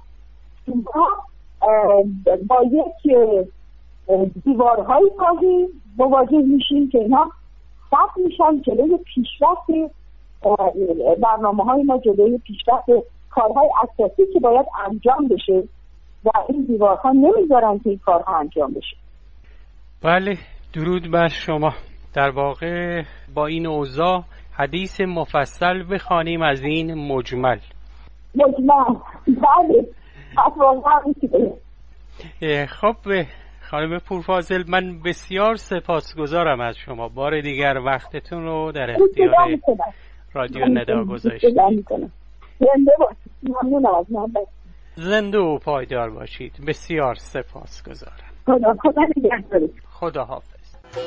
با یک دیوارهایی خواهیم مواجه میشیم که اینا سخت میشن جلوی پیشرفت برنامه های ما، جلوی پیشرفت کارهای اساسی که باید انجام بشه و این دیوارها نمیذارن که این کارها انجام بشه. بله، درود بر شما. در واقع با این اوضاع حدیث مفصل بخوانیم از این مجمل. مجمل، بله. خب خانم پورفاضل، من بسیار سپاسگزارم از شما. بار دیگر وقتتون رو در اختیار رادیو ندا گذاشتید. زنده باشید. ممنونم از محبت. زنده و پایدار باشید. بسیار سپاسگزارم. خدا خدا نگهدارت. خدا حافظ.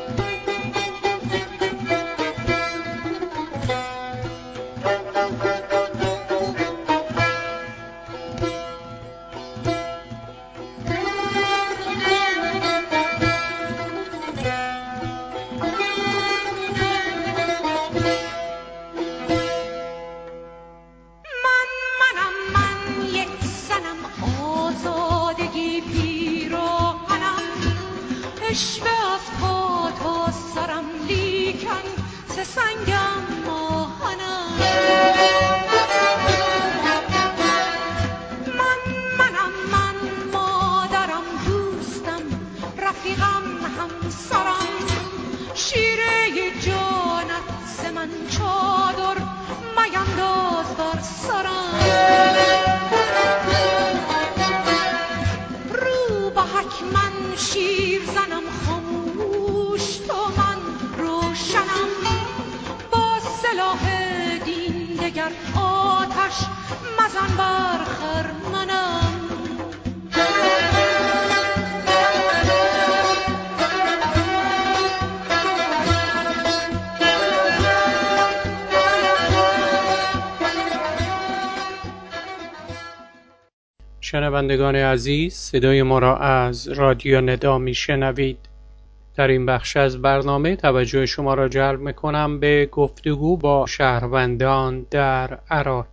شنوندگان عزیز، صدای ما را از رادیو ندا می شنوید. در این بخش از برنامه توجه شما را جلب می کنم به گفتگو با شهروندان در عراق.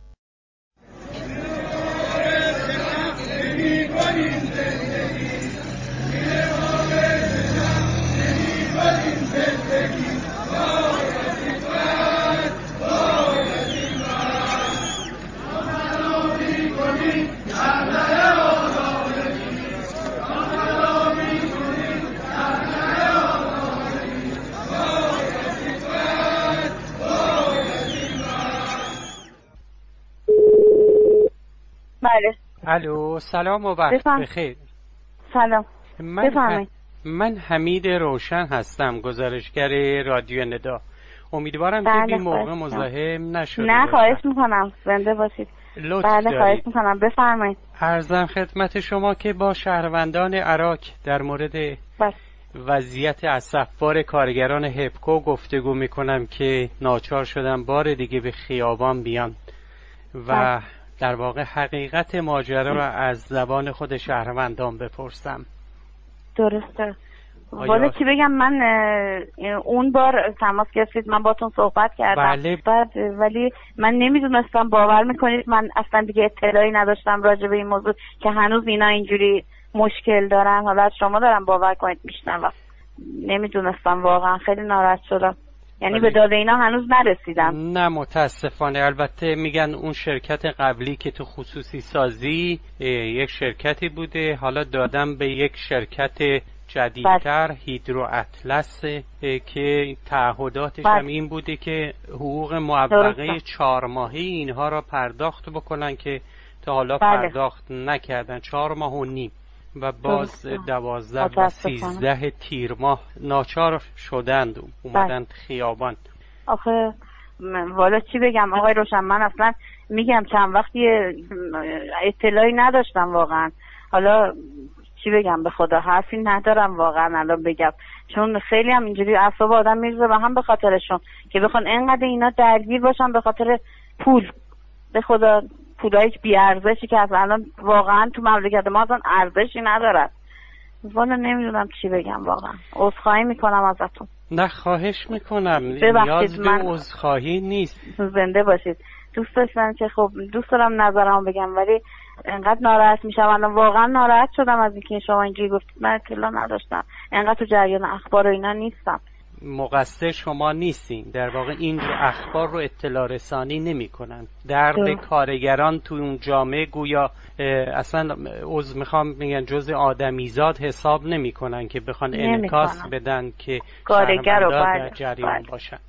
بله. الو، سلام و وقت بفهم. بخیر. سلام. من, بفهمید. ه... من حمید روشن هستم، گزارشگر رادیو ندا. امیدوارم بله، که بی موقع مزاحم نشده نه باشم. خواهش میکنم، زنده باشید. لطف بله دارید. خواهش میکنم، بفرمایید. عرضم خدمت شما که با شهروندان عراق در مورد بله. وضعیت اسفبار کارگران هپکو گفتگو میکنم که ناچار شدن بار دیگه به خیابان بیان و بله. در واقع حقیقت ماجرا را از زبان خود شهروندان بپرسم. درسته. آیا... والا چی بگم، من اون بار تماس گرفتید، من باتون صحبت کردم. بله. بعد ولی من نمیدونستم، باور میکنید من اصلا دیگه اطلاعی نداشتم راجع به این موضوع که هنوز اینا اینجوری مشکل دارن. حالا از شما دارم باور کنید میشنوم. نمیدونستم، واقعا خیلی ناراحت شدم. یعنی به داد اینا هنوز نرسیدم. نه متاسفانه. البته میگن اون شرکت قبلی که تو خصوصی سازی یک شرکتی بوده، حالا دادم به یک شرکت جدیدتر، هیدرو اطلس، که تعهداتش هم این بوده که حقوق معوقه چهار ماهی اینها را پرداخت بکنن که تا حالا بله. پرداخت نکردن، چهار ماه و نیم، و باز دوازده و سیزده تیر ماه ناچار شدند اومدند خیابان. آخه والا چی بگم آقای روشن، من اصلا میگم چند وقتی اطلاعی نداشتم واقعا. حالا چی بگم، به خدا حرفی ندارم واقعا الان بگم، چون خیلی هم اینجوری اعصاب آدم میریزه و هم به خاطرشون که بخوان اینقدر اینا درگیر باشن به خاطر پول. به خدا پولای بی ارزشی که از الان واقعا تو مملکت ما اصلا ارزشی ندارد. والا نمیدونم چی بگم، واقعا عذرخواهی میکنم ازتون. نه خواهش میکنم، نیاز به عذرخواهی نیست. زنده باشید. دوست داشتم که خب دوست دارم نظرمو بگم، ولی انقدر ناراحت میشم الان، واقعا ناراحت شدم از اینکه شما اینجوری گفتید. من اطلاع نداشتم، انقدر تو جریان اخبار و اینا نیستم. مقصر شما نیستین، در واقع این اخبار رو اطلاع رسانی نمی کنن. درد کارگران تو اون جامعه گویا اصلا عضو میخوام میگن جز آدمیزاد حساب نمی کنن که بخوان انعکاس بدن که کارگر در جریان باشن.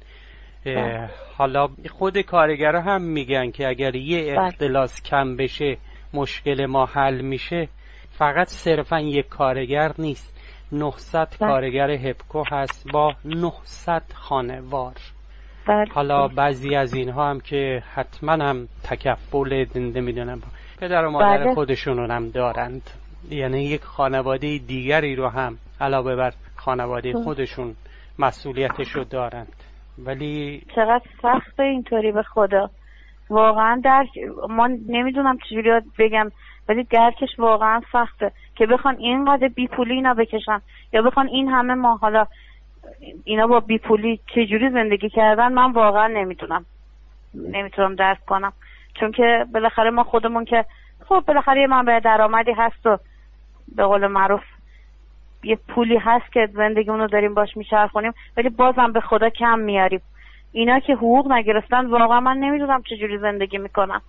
حالا خود کارگرها هم میگن که اگر یه اختلاس کم بشه مشکل ما حل میشه. فقط صرفا یک کارگر نیست، نهصد کارگر هپکو هست با نهصد خانوار. حالا بعضی از اینها هم که حتما هم تکفل زنده میدونم پدر و مادر بله. خودشون هم دارند، یعنی یک خانواده دیگری رو هم علاوه بر خانواده خودشون مسئولیتش رو دارند. ولی چقدر سخته اینطوری، به خدا واقعا درک، ما نمیدونم چجوری بگم، ولی درکش واقعا سخته که بخوان اینقدر بیپولی اینا بکشن یا بخوان این همه ما حالا اینا با بیپولی چجوری زندگی کردن. من واقعا نمیدونم نمیتونم درک کنم، چون که بالاخره ما خودمون که خب بالاخره من به درآمدی هست و به قول معروف یه پولی هست که زندگیمون رو داریم باش میچرخونیم، ولی بازم به خدا کم میاریم. اینا که حقوق نگرفتن واقعا من نمیدونم چجوری زندگی میکنم.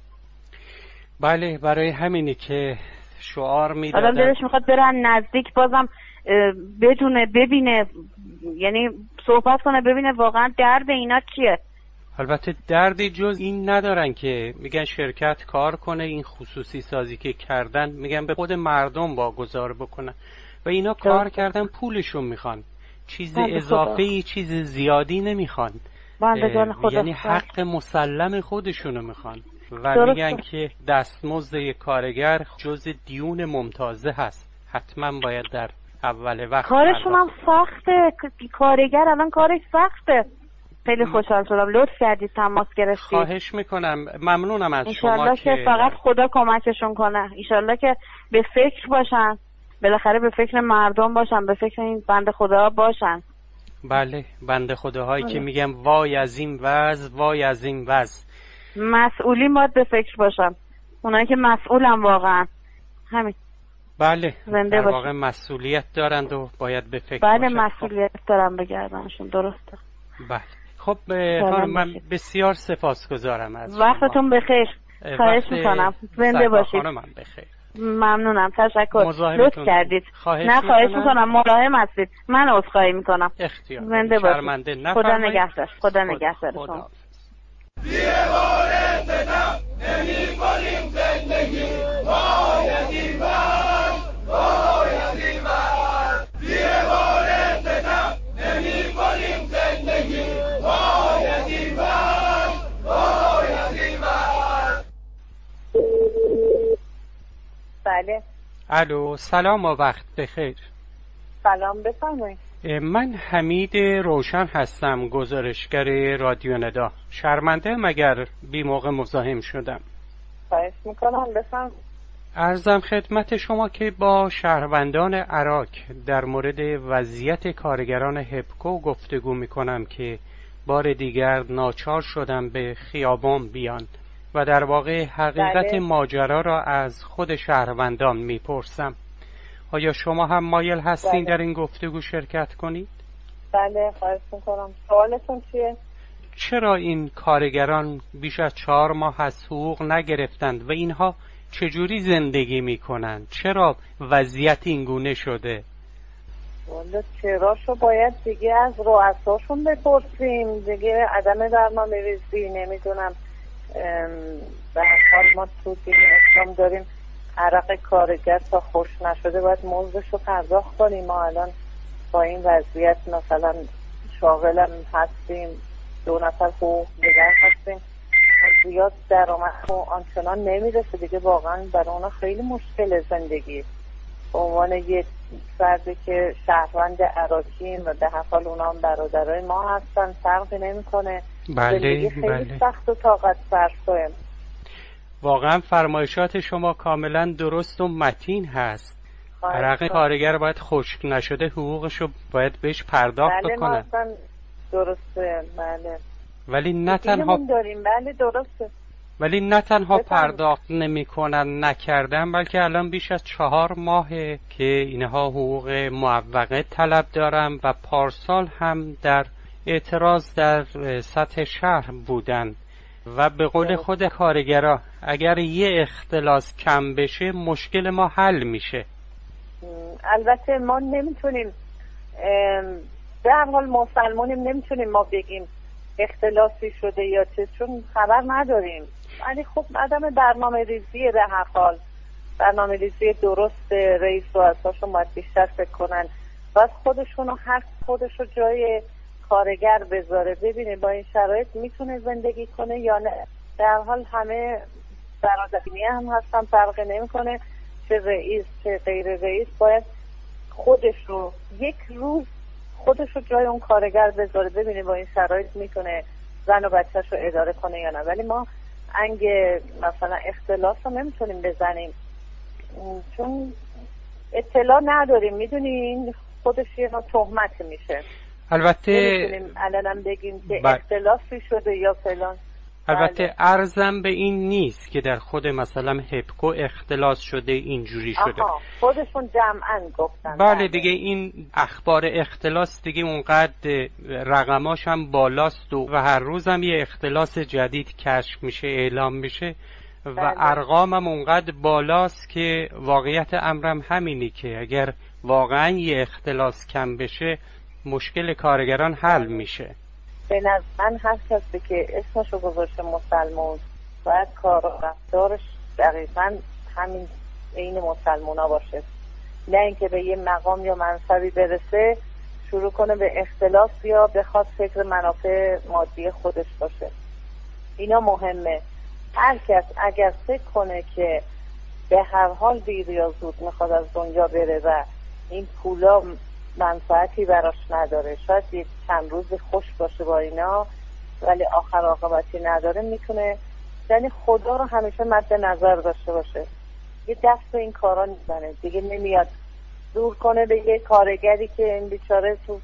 بله برای همینی که شعار میدادن آدم دلش میخواد برن نزدیک بازم بدونه ببینه، یعنی صحبت کنه ببینه واقعا درد اینا چیه. البته دردی جز این ندارن که میگن شرکت کار کنه، این خصوصی سازی که کردن میگن به خود مردم واگذار بکنن و اینا کار کردن پولشون میخوان، چیز اضافه ای چیز زیادی نمیخوان، یعنی حق مسلم خودشونو میخوان و میگن که دستمزد یک کارگر جز دیون ممتازه هست، حتما باید در اول وقت کارشون هم سخته، کارگر الان کارش سخته. خیلی خوشحال شدم لطف کردید تماس گرفتید. خواهش میکنم، ممنونم از شما. انشالله که فقط خدا کمکشون کنه، انشالله که به فکر باشن، بالاخره به فکر مردم باشن، به فکر این بنده خدا باشن. بله بنده خداهایی که میگم وای از این وضع وای از این وضع. مسئولین باید به فکر باشن، اونایی که مسئولن واقعا همین. بله در واقع مسئولیت دارند و باید به فکر بله باشن. بله مسئولیت دارن به گردنشون، درسته. بله خب خانم من بسیار سپاسگزارم از وقتتون بخیر. خواهش میکنم زنده باشید. خانم بخیر. ممنونم، تشکر، لطف کردید. نه خواهش میکنم، ملاهم هستید، من عذرخواهی میکنم. اختیار زنده باشید. خدا نگهدار. خدا نگهدار شما. دیواره ستم نمی کنیم زندگی باید این بر باید این بر دیواره ستم نمی کنیم زندگی باید این بر باید این بر. بله الو سلام و وقت بخیر. سلام بفرمایید. من حمید روشن هستم، گزارشگر رادیو ندا. شرمنده مگر بی موقع مزاحم شدم؟ خواهش میکنم بفرمایید. عرضم خدمت شما که با شهروندان عراق در مورد وضعیت کارگران هپکو گفتگو میکنم که بار دیگر ناچار شدم به خیابان بیان و در واقع حقیقت بله. ماجرا را از خود شهروندان میپرسم. آیا شما هم مایل هستین بله. در این گفتگو شرکت کنید؟ بله خواهش میکنم. سوالتون چیه؟ چرا این کارگران بیش از چهار ماه از حقوق نگرفتند و اینها چجوری زندگی میکنند؟ چرا وضعیت اینگونه شده؟ والا چراشو باید دیگه از رؤساشون بپرسیم دیگه. عدم برنامه‌ریزی، نمیدونم به هر حال ما تو دین اسلام داریم عرق کارگر تا خوش نشده باید مزدش رو پرداخت کنیم. ما الان با این وضعیت مثلا شاغلم هستیم، دو نفر حقوق دیگر هستیم، زیاد درآمد و آنچنان نمیرسه دیگه. واقعا برای اونا خیلی مشکل زندگی. به عنوان یک فردی که شهروند عراقیم و به هر حال اونا هم برادرای ما هستن، فرقی نمیکنه. بله زندگی خیلی بله. سخت و طاقت فرسایم. واقعا فرمایشات شما کاملا درست و متین هست. عرق کارگر باید خشک نشده حقوقشو باید بهش پرداخت بله بکنن. بله درسته. بله ولی نه تنها داریم. بله درسته. ولی نه تنها پرداخت نمیکنن نکردن، بلکه الان بیش از چهار ماهه که اینها حقوق معوقه طلب دارن و پارسال هم در اعتراض در سطح شهر بودن و به قول خود کارگرا اگر یه اختلاس کم بشه مشکل ما حل میشه. البته ما نمیتونیم، به هر حال مسلمانیم، نمیتونیم ما بگیم اختلاسی شده یا چه، چون خبر نداریم. ولی خب عدم برنامه ریزیه به هر حال. برنامه ریزی درست رئیس و اساسشون باید بیشتر فکر کنن، باید خودشونو هر خودشو جای کارگر بذاره، ببینه با این شرایط میتونه زندگی کنه یا نه. در حال همه برادرینی هم هستن، فرق نمیکنه چه رئیس چه غیر رئیس، باید خودش رو یک روز خودش رو جای اون کارگر بذاره، ببینه با این شرایط میتونه زن و بچهش رو اداره کنه یا نه. ولی ما انگ مثلا اختلاس رو نمیتونیم بزنیم چون اطلاع نداریم، میدونین خودش یه نوع تهمت میشه. البته نمیتونیم الانم بگیم که بل... اختلافی شده یا فلان. البته بله. عرضم به این نیست که در خود مثلا هپکو اختلاس شده اینجوری شده. آها خودشون جمعاً گفتن. بله دیگه این اخبار اختلاس دیگه اونقدر رقماش هم بالاست و, و هر روز هم یه اختلاس جدید کشف میشه اعلام میشه و بله. ارقام هم اونقدر بالاست که واقعیت امرم همینی که اگر واقعا یه اختلاس کم بشه مشکل کارگران حل میشه. به نظر من هر کسی که اسمشو گذاشته مسلمان باید کار و رفتارش دقیقاً همین عین مسلمونا باشه، نه اینکه به یه مقام یا منصبی برسه شروع کنه به اختلاف یا بخواد فکر منافع مادی خودش باشه. اینا مهمه. هر کس اگر فکر کنه که به هر حال دیر یا زود میخواد از دنیا بره و این پولا منفعتی براش نداره، شاید یک چند روز خوش باشه با اینا ولی آخر عاقبتی نداره، میتونه یعنی خدا رو همیشه مد نظر داشته باشه، یه دست به این کارا نمیزنه دیگه، نمیاد دور کنه به یه کارگری که این بیچاره تو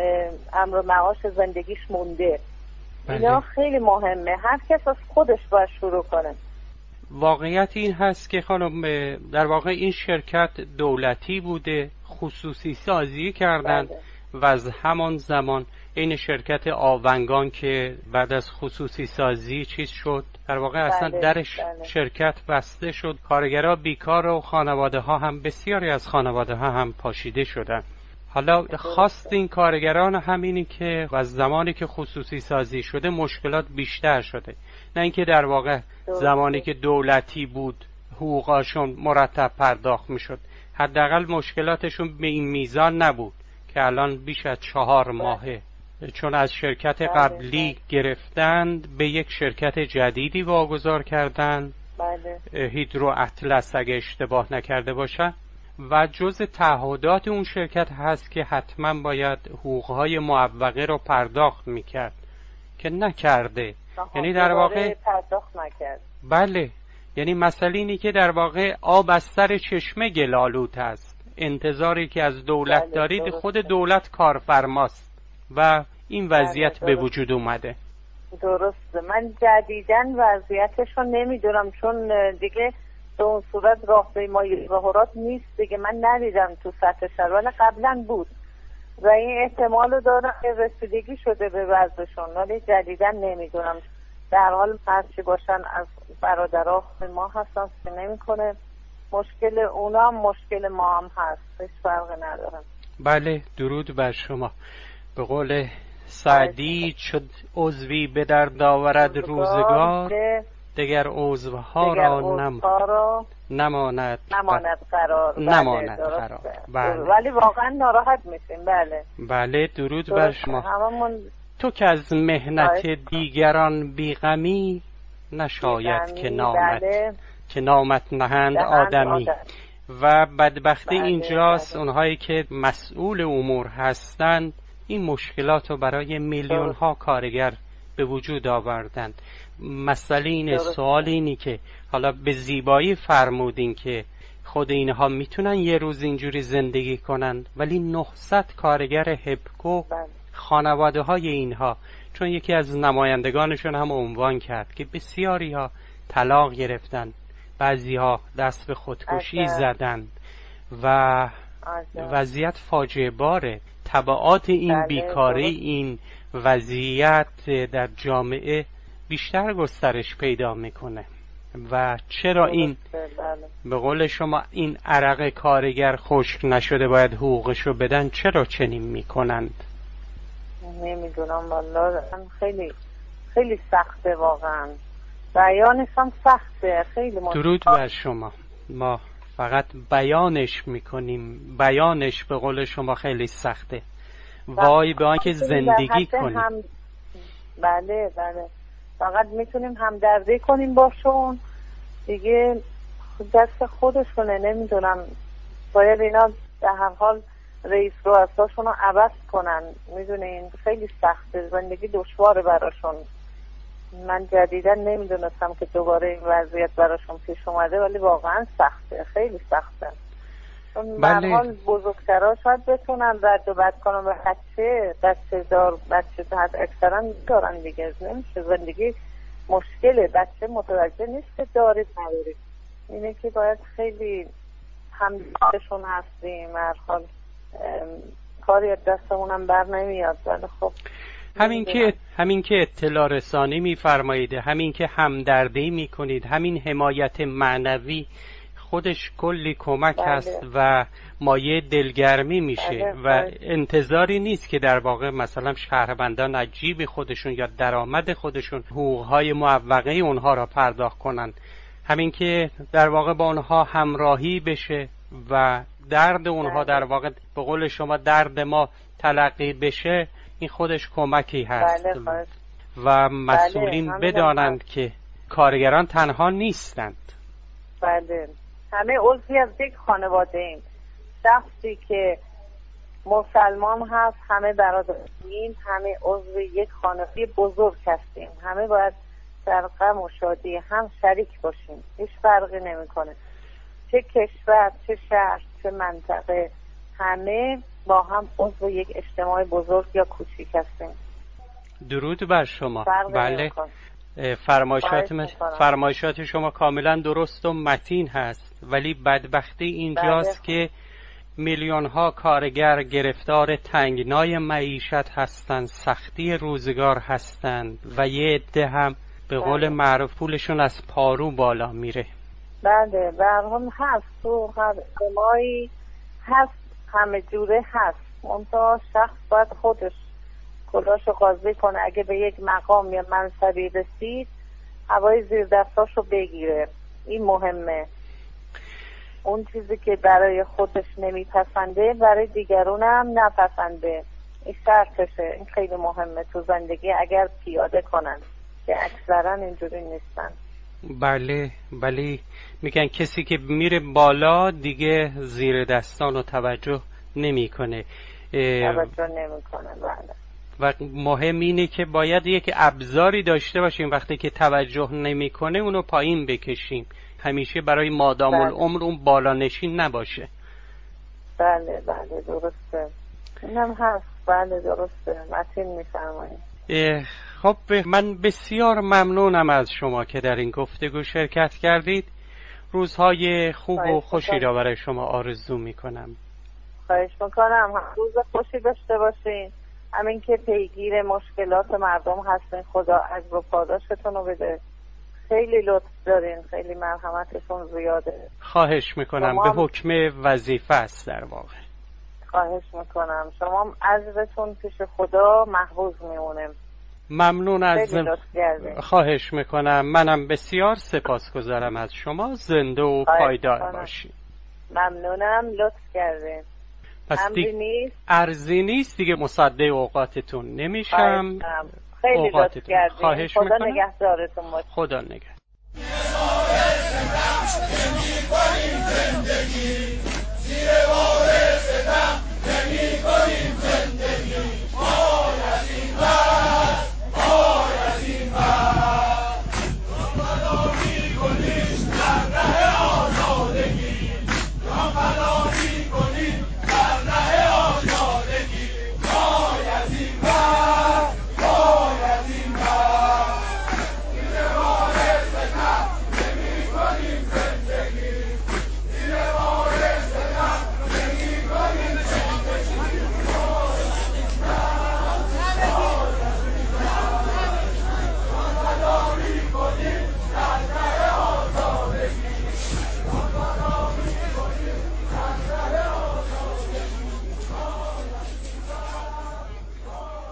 امر معاش زندگیش مونده. اینا خیلی مهمه، هر کس از خودش باید شروع کنه. واقعیت این هست که خانم در واقع این شرکت دولتی بوده، خصوصی سازی کردند و از همان زمان این شرکت آونگان که بعد از خصوصی سازی چیز شد در واقع اصلا بله. درش بله. شرکت بسته شد، کارگرها بیکار و خانواده ها هم بسیاری از خانواده ها هم پاشیده شدن. حالا خواست این کارگران همینی که از زمانی که خصوصی سازی شده مشکلات بیشتر شده، نه اینکه در واقع زمانی که دولتی بود حقوقاشون مرتب پرداخت میشد، حداقل مشکلاتشون به این میزان نبود که الان بیش از چهار ماهه چون از شرکت قبلی گرفتند به یک شرکت جدیدی واگذار کردند، هیدرو اطلس اگه اشتباه نکرده باشم، و جز تعهدات اون شرکت هست که حتما باید حقوقهای معوقه رو پرداخت میکرد که نکرده. یعنی در واقع پرداخت نکرد. بله، یعنی مسئله اینی که در واقع آب از سر چشمه گل‌آلود است، انتظاری که از دولت بله، دارید درسته. خود دولت کارفرماست و این وضعیت بله، به وجود اومده. درسته. من جدیدن وضعیتش رو نمیدونم چون دیگه به اون صورت راهپیمایی ظاهرات نیست دیگه، من ندیدم تو سطح شهر ولی قبلا بود و این احتمال رو دارم که رسیدگی شده به وضعشون، ولی جدیدن نمیدونم. در حال هرچی باشن از برادرها ما هستن که نمیکنه، مشکل اونا هم مشکل ما هم هست، هیچ فرق ندارم. بله، درود بر شما. به قول سعدی شد عضوی به درد آورد روزگار، دگر عضوها را نم... نماند نماند قرار. نماند بله، قرار. بله. ولی واقعا ناراحت میشیم. بله بله، درود بر شما. هممون... تو که از مهنت دیگران بیغمی، نشاید که نامت بله. که نامت نهند آدمی آدم. و بدبختی بله. اینجاست بله. اونهایی که مسئول امور هستند این مشکلات رو برای میلیون ها کارگر به وجود آوردند. مسئله اینه، سوال اینی که حالا به زیبایی فرمودین که خود اینها میتونن یه روز اینجوری زندگی کنند، ولی نهصد کارگر هپکو خانواده های اینها، چون یکی از نمایندگانشون هم عنوان کرد که بسیاری ها طلاق گرفتن، بعضی ها دست به خودکشی زدن و وضعیت فاجعه باره. تبعات این بیکاری، این وضعیت در جامعه بیشتر گسترش پیدا میکنه و چرا این به قول شما این عرق کارگر خشک نشده باید حقوقشو بدن، چرا چنین میکنند؟ نمیدونم والله، خیلی خیلی سخته واقعا، بیانش هم سخته خیلی. درود بر شما. ما فقط بیانش میکنیم. بیانش به قول شما خیلی سخته. وای به آنکه زندگی کنیم. هم... بله بله فقط میتونیم همدردی کنیم باشون دیگه، دست خودشونه. نمیدونم باید اینا در هر حال رئیس رؤساشون رو عوض کنن. میدونین خیلی سخته، زندگی دشواره براشون. من جدیدا نمیدونستم که دوباره این وضعیت براشون پیش اومده، ولی واقعا سخته، خیلی سخته. چون به هر حال بزرگترها شاید بتونن رد و بد کنن به بچه بچه دار بچه حد اکثرا دارن دیگه. نمیشه، زندگی مشکله، بچه متوجه نیست که دارید ندارید. اینه که باید خیلی همدردشون هستیم. هر حال کاری از دستمونم بر نمیاد، ولی خب همین که همین که اطلاع رسانی میفرمایید، همین که همدردی میکنید، همین حمایت معنوی خودش کلی کمک بله. هست و مایه دلگرمی میشه بله. و انتظاری نیست که در واقع مثلا شهروندان از جیب خودشون یا درآمد خودشون حقوقهای معوقه اونها را پرداخت کنن. همین که در واقع با اونها همراهی بشه و درد اونها در واقع به قول شما درد ما تلقی بشه، این خودش کمکی هست بله و مسئولین بله. بدانند که کارگران تنها نیستند. بله همه عضوی از یک خانواده ایم. شخصی که مسلمان هست، همه برادریم، همه عضو یک خانواده بزرگ هستیم. همه باید در غم و شادی هم شریک باشیم. هیچ فرقی نمیکنه چه کشور، چه شهر، چه منطقه، همه با هم عضو یک اجتماع بزرگ یا کوچیک هستیم. درود بر شما. بله فرمایشات م... فرمایشات شما کاملا درست و متین هست، ولی بدبختی اینجاست بله. که میلیون ها کارگر گرفتار تنگنای معیشت هستند، سختی روزگار هستند و یه عده هم به قول بله. معروف پولشون از پارو بالا میره. بله به هر حال هست، تو هر اجتماعی هست، همه جوره هست. منتها شخص باید خودش کلاشو قاضی کنه. اگه به یک مقام یا منصبی رسید، هوای زیر دستاشو بگیره. این مهمه. اون چیزی که برای خودش نمیپسنده برای دیگرون هم نپسنده. این شرطشه. این خیلی مهمه تو زندگی اگر پیاده کنن، که اکثرا اینجوری نیستن. بله بله میگن کسی که میره بالا دیگه زیر دستان و توجه نمیکنه. توجه نمیکنه بله. و مهم اینه که باید یک ابزاری داشته باشیم وقتی که توجه نمیکنه اونو پایین بکشیم. همیشه برای مادام بله. العمر اون بالا نشین نباشه. بله بله درسته. اینم هست. بله درسته. متین میفرمایید. خب من بسیار ممنونم از شما که در این گفتگو شرکت کردید. روزهای خوب و خوشی را برای شما آرزو میکنم. خواهش میکنم. روز خوشی داشته باشین. همین که پیگیر مشکلات مردم هستین، خدا اجر و پاداشتون رو بده. خیلی لطف دارین، خیلی مرحمتتون زیاده. خواهش میکنم. به حکم وظیفه است در واقع. خواهش میکنم. شما اجرتون پیش خدا محفوظ میمونه. ممنون از خواهش میکنم. منم بسیار سپاسگزارم از شما. زنده و پایدار باشید. ممنونم. لطف کردین. امری نیست ارزی نیست دیگه. مصدق اوقاتتون نمیشم. خیلی لطف کردین. خواهش خدا میکنم. نگهدارتون باشه. خدا نگهدار.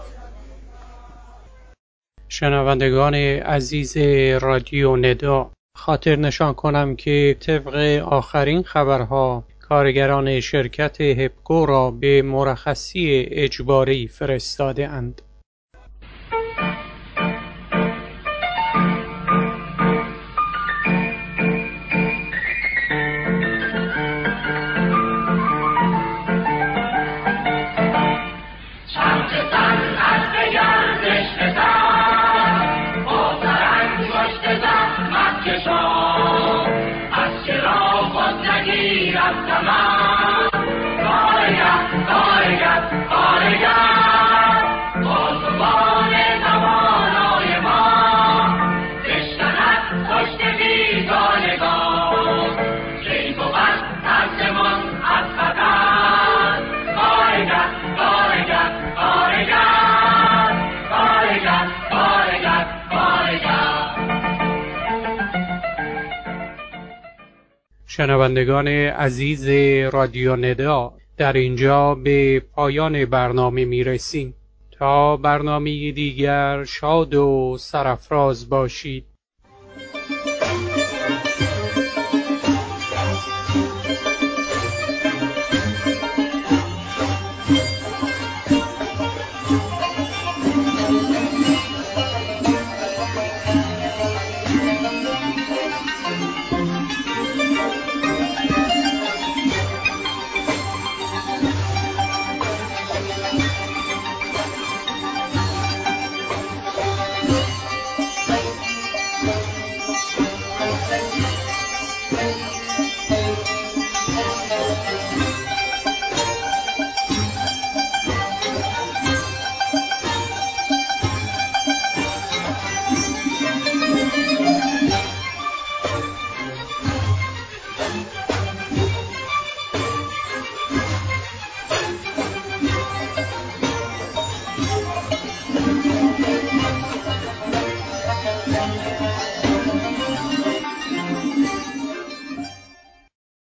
شنوندگان عزیز رادیو ندا، خاطر نشان کنم که طبق آخرین خبرها کارگران شرکت هپکو را به مرخصی اجباری فرستاده اند. شنوندگان عزیز رادیو ندا، در اینجا به پایان برنامه می رسیم. تا برنامه دیگر شاد و سرافراز باشید.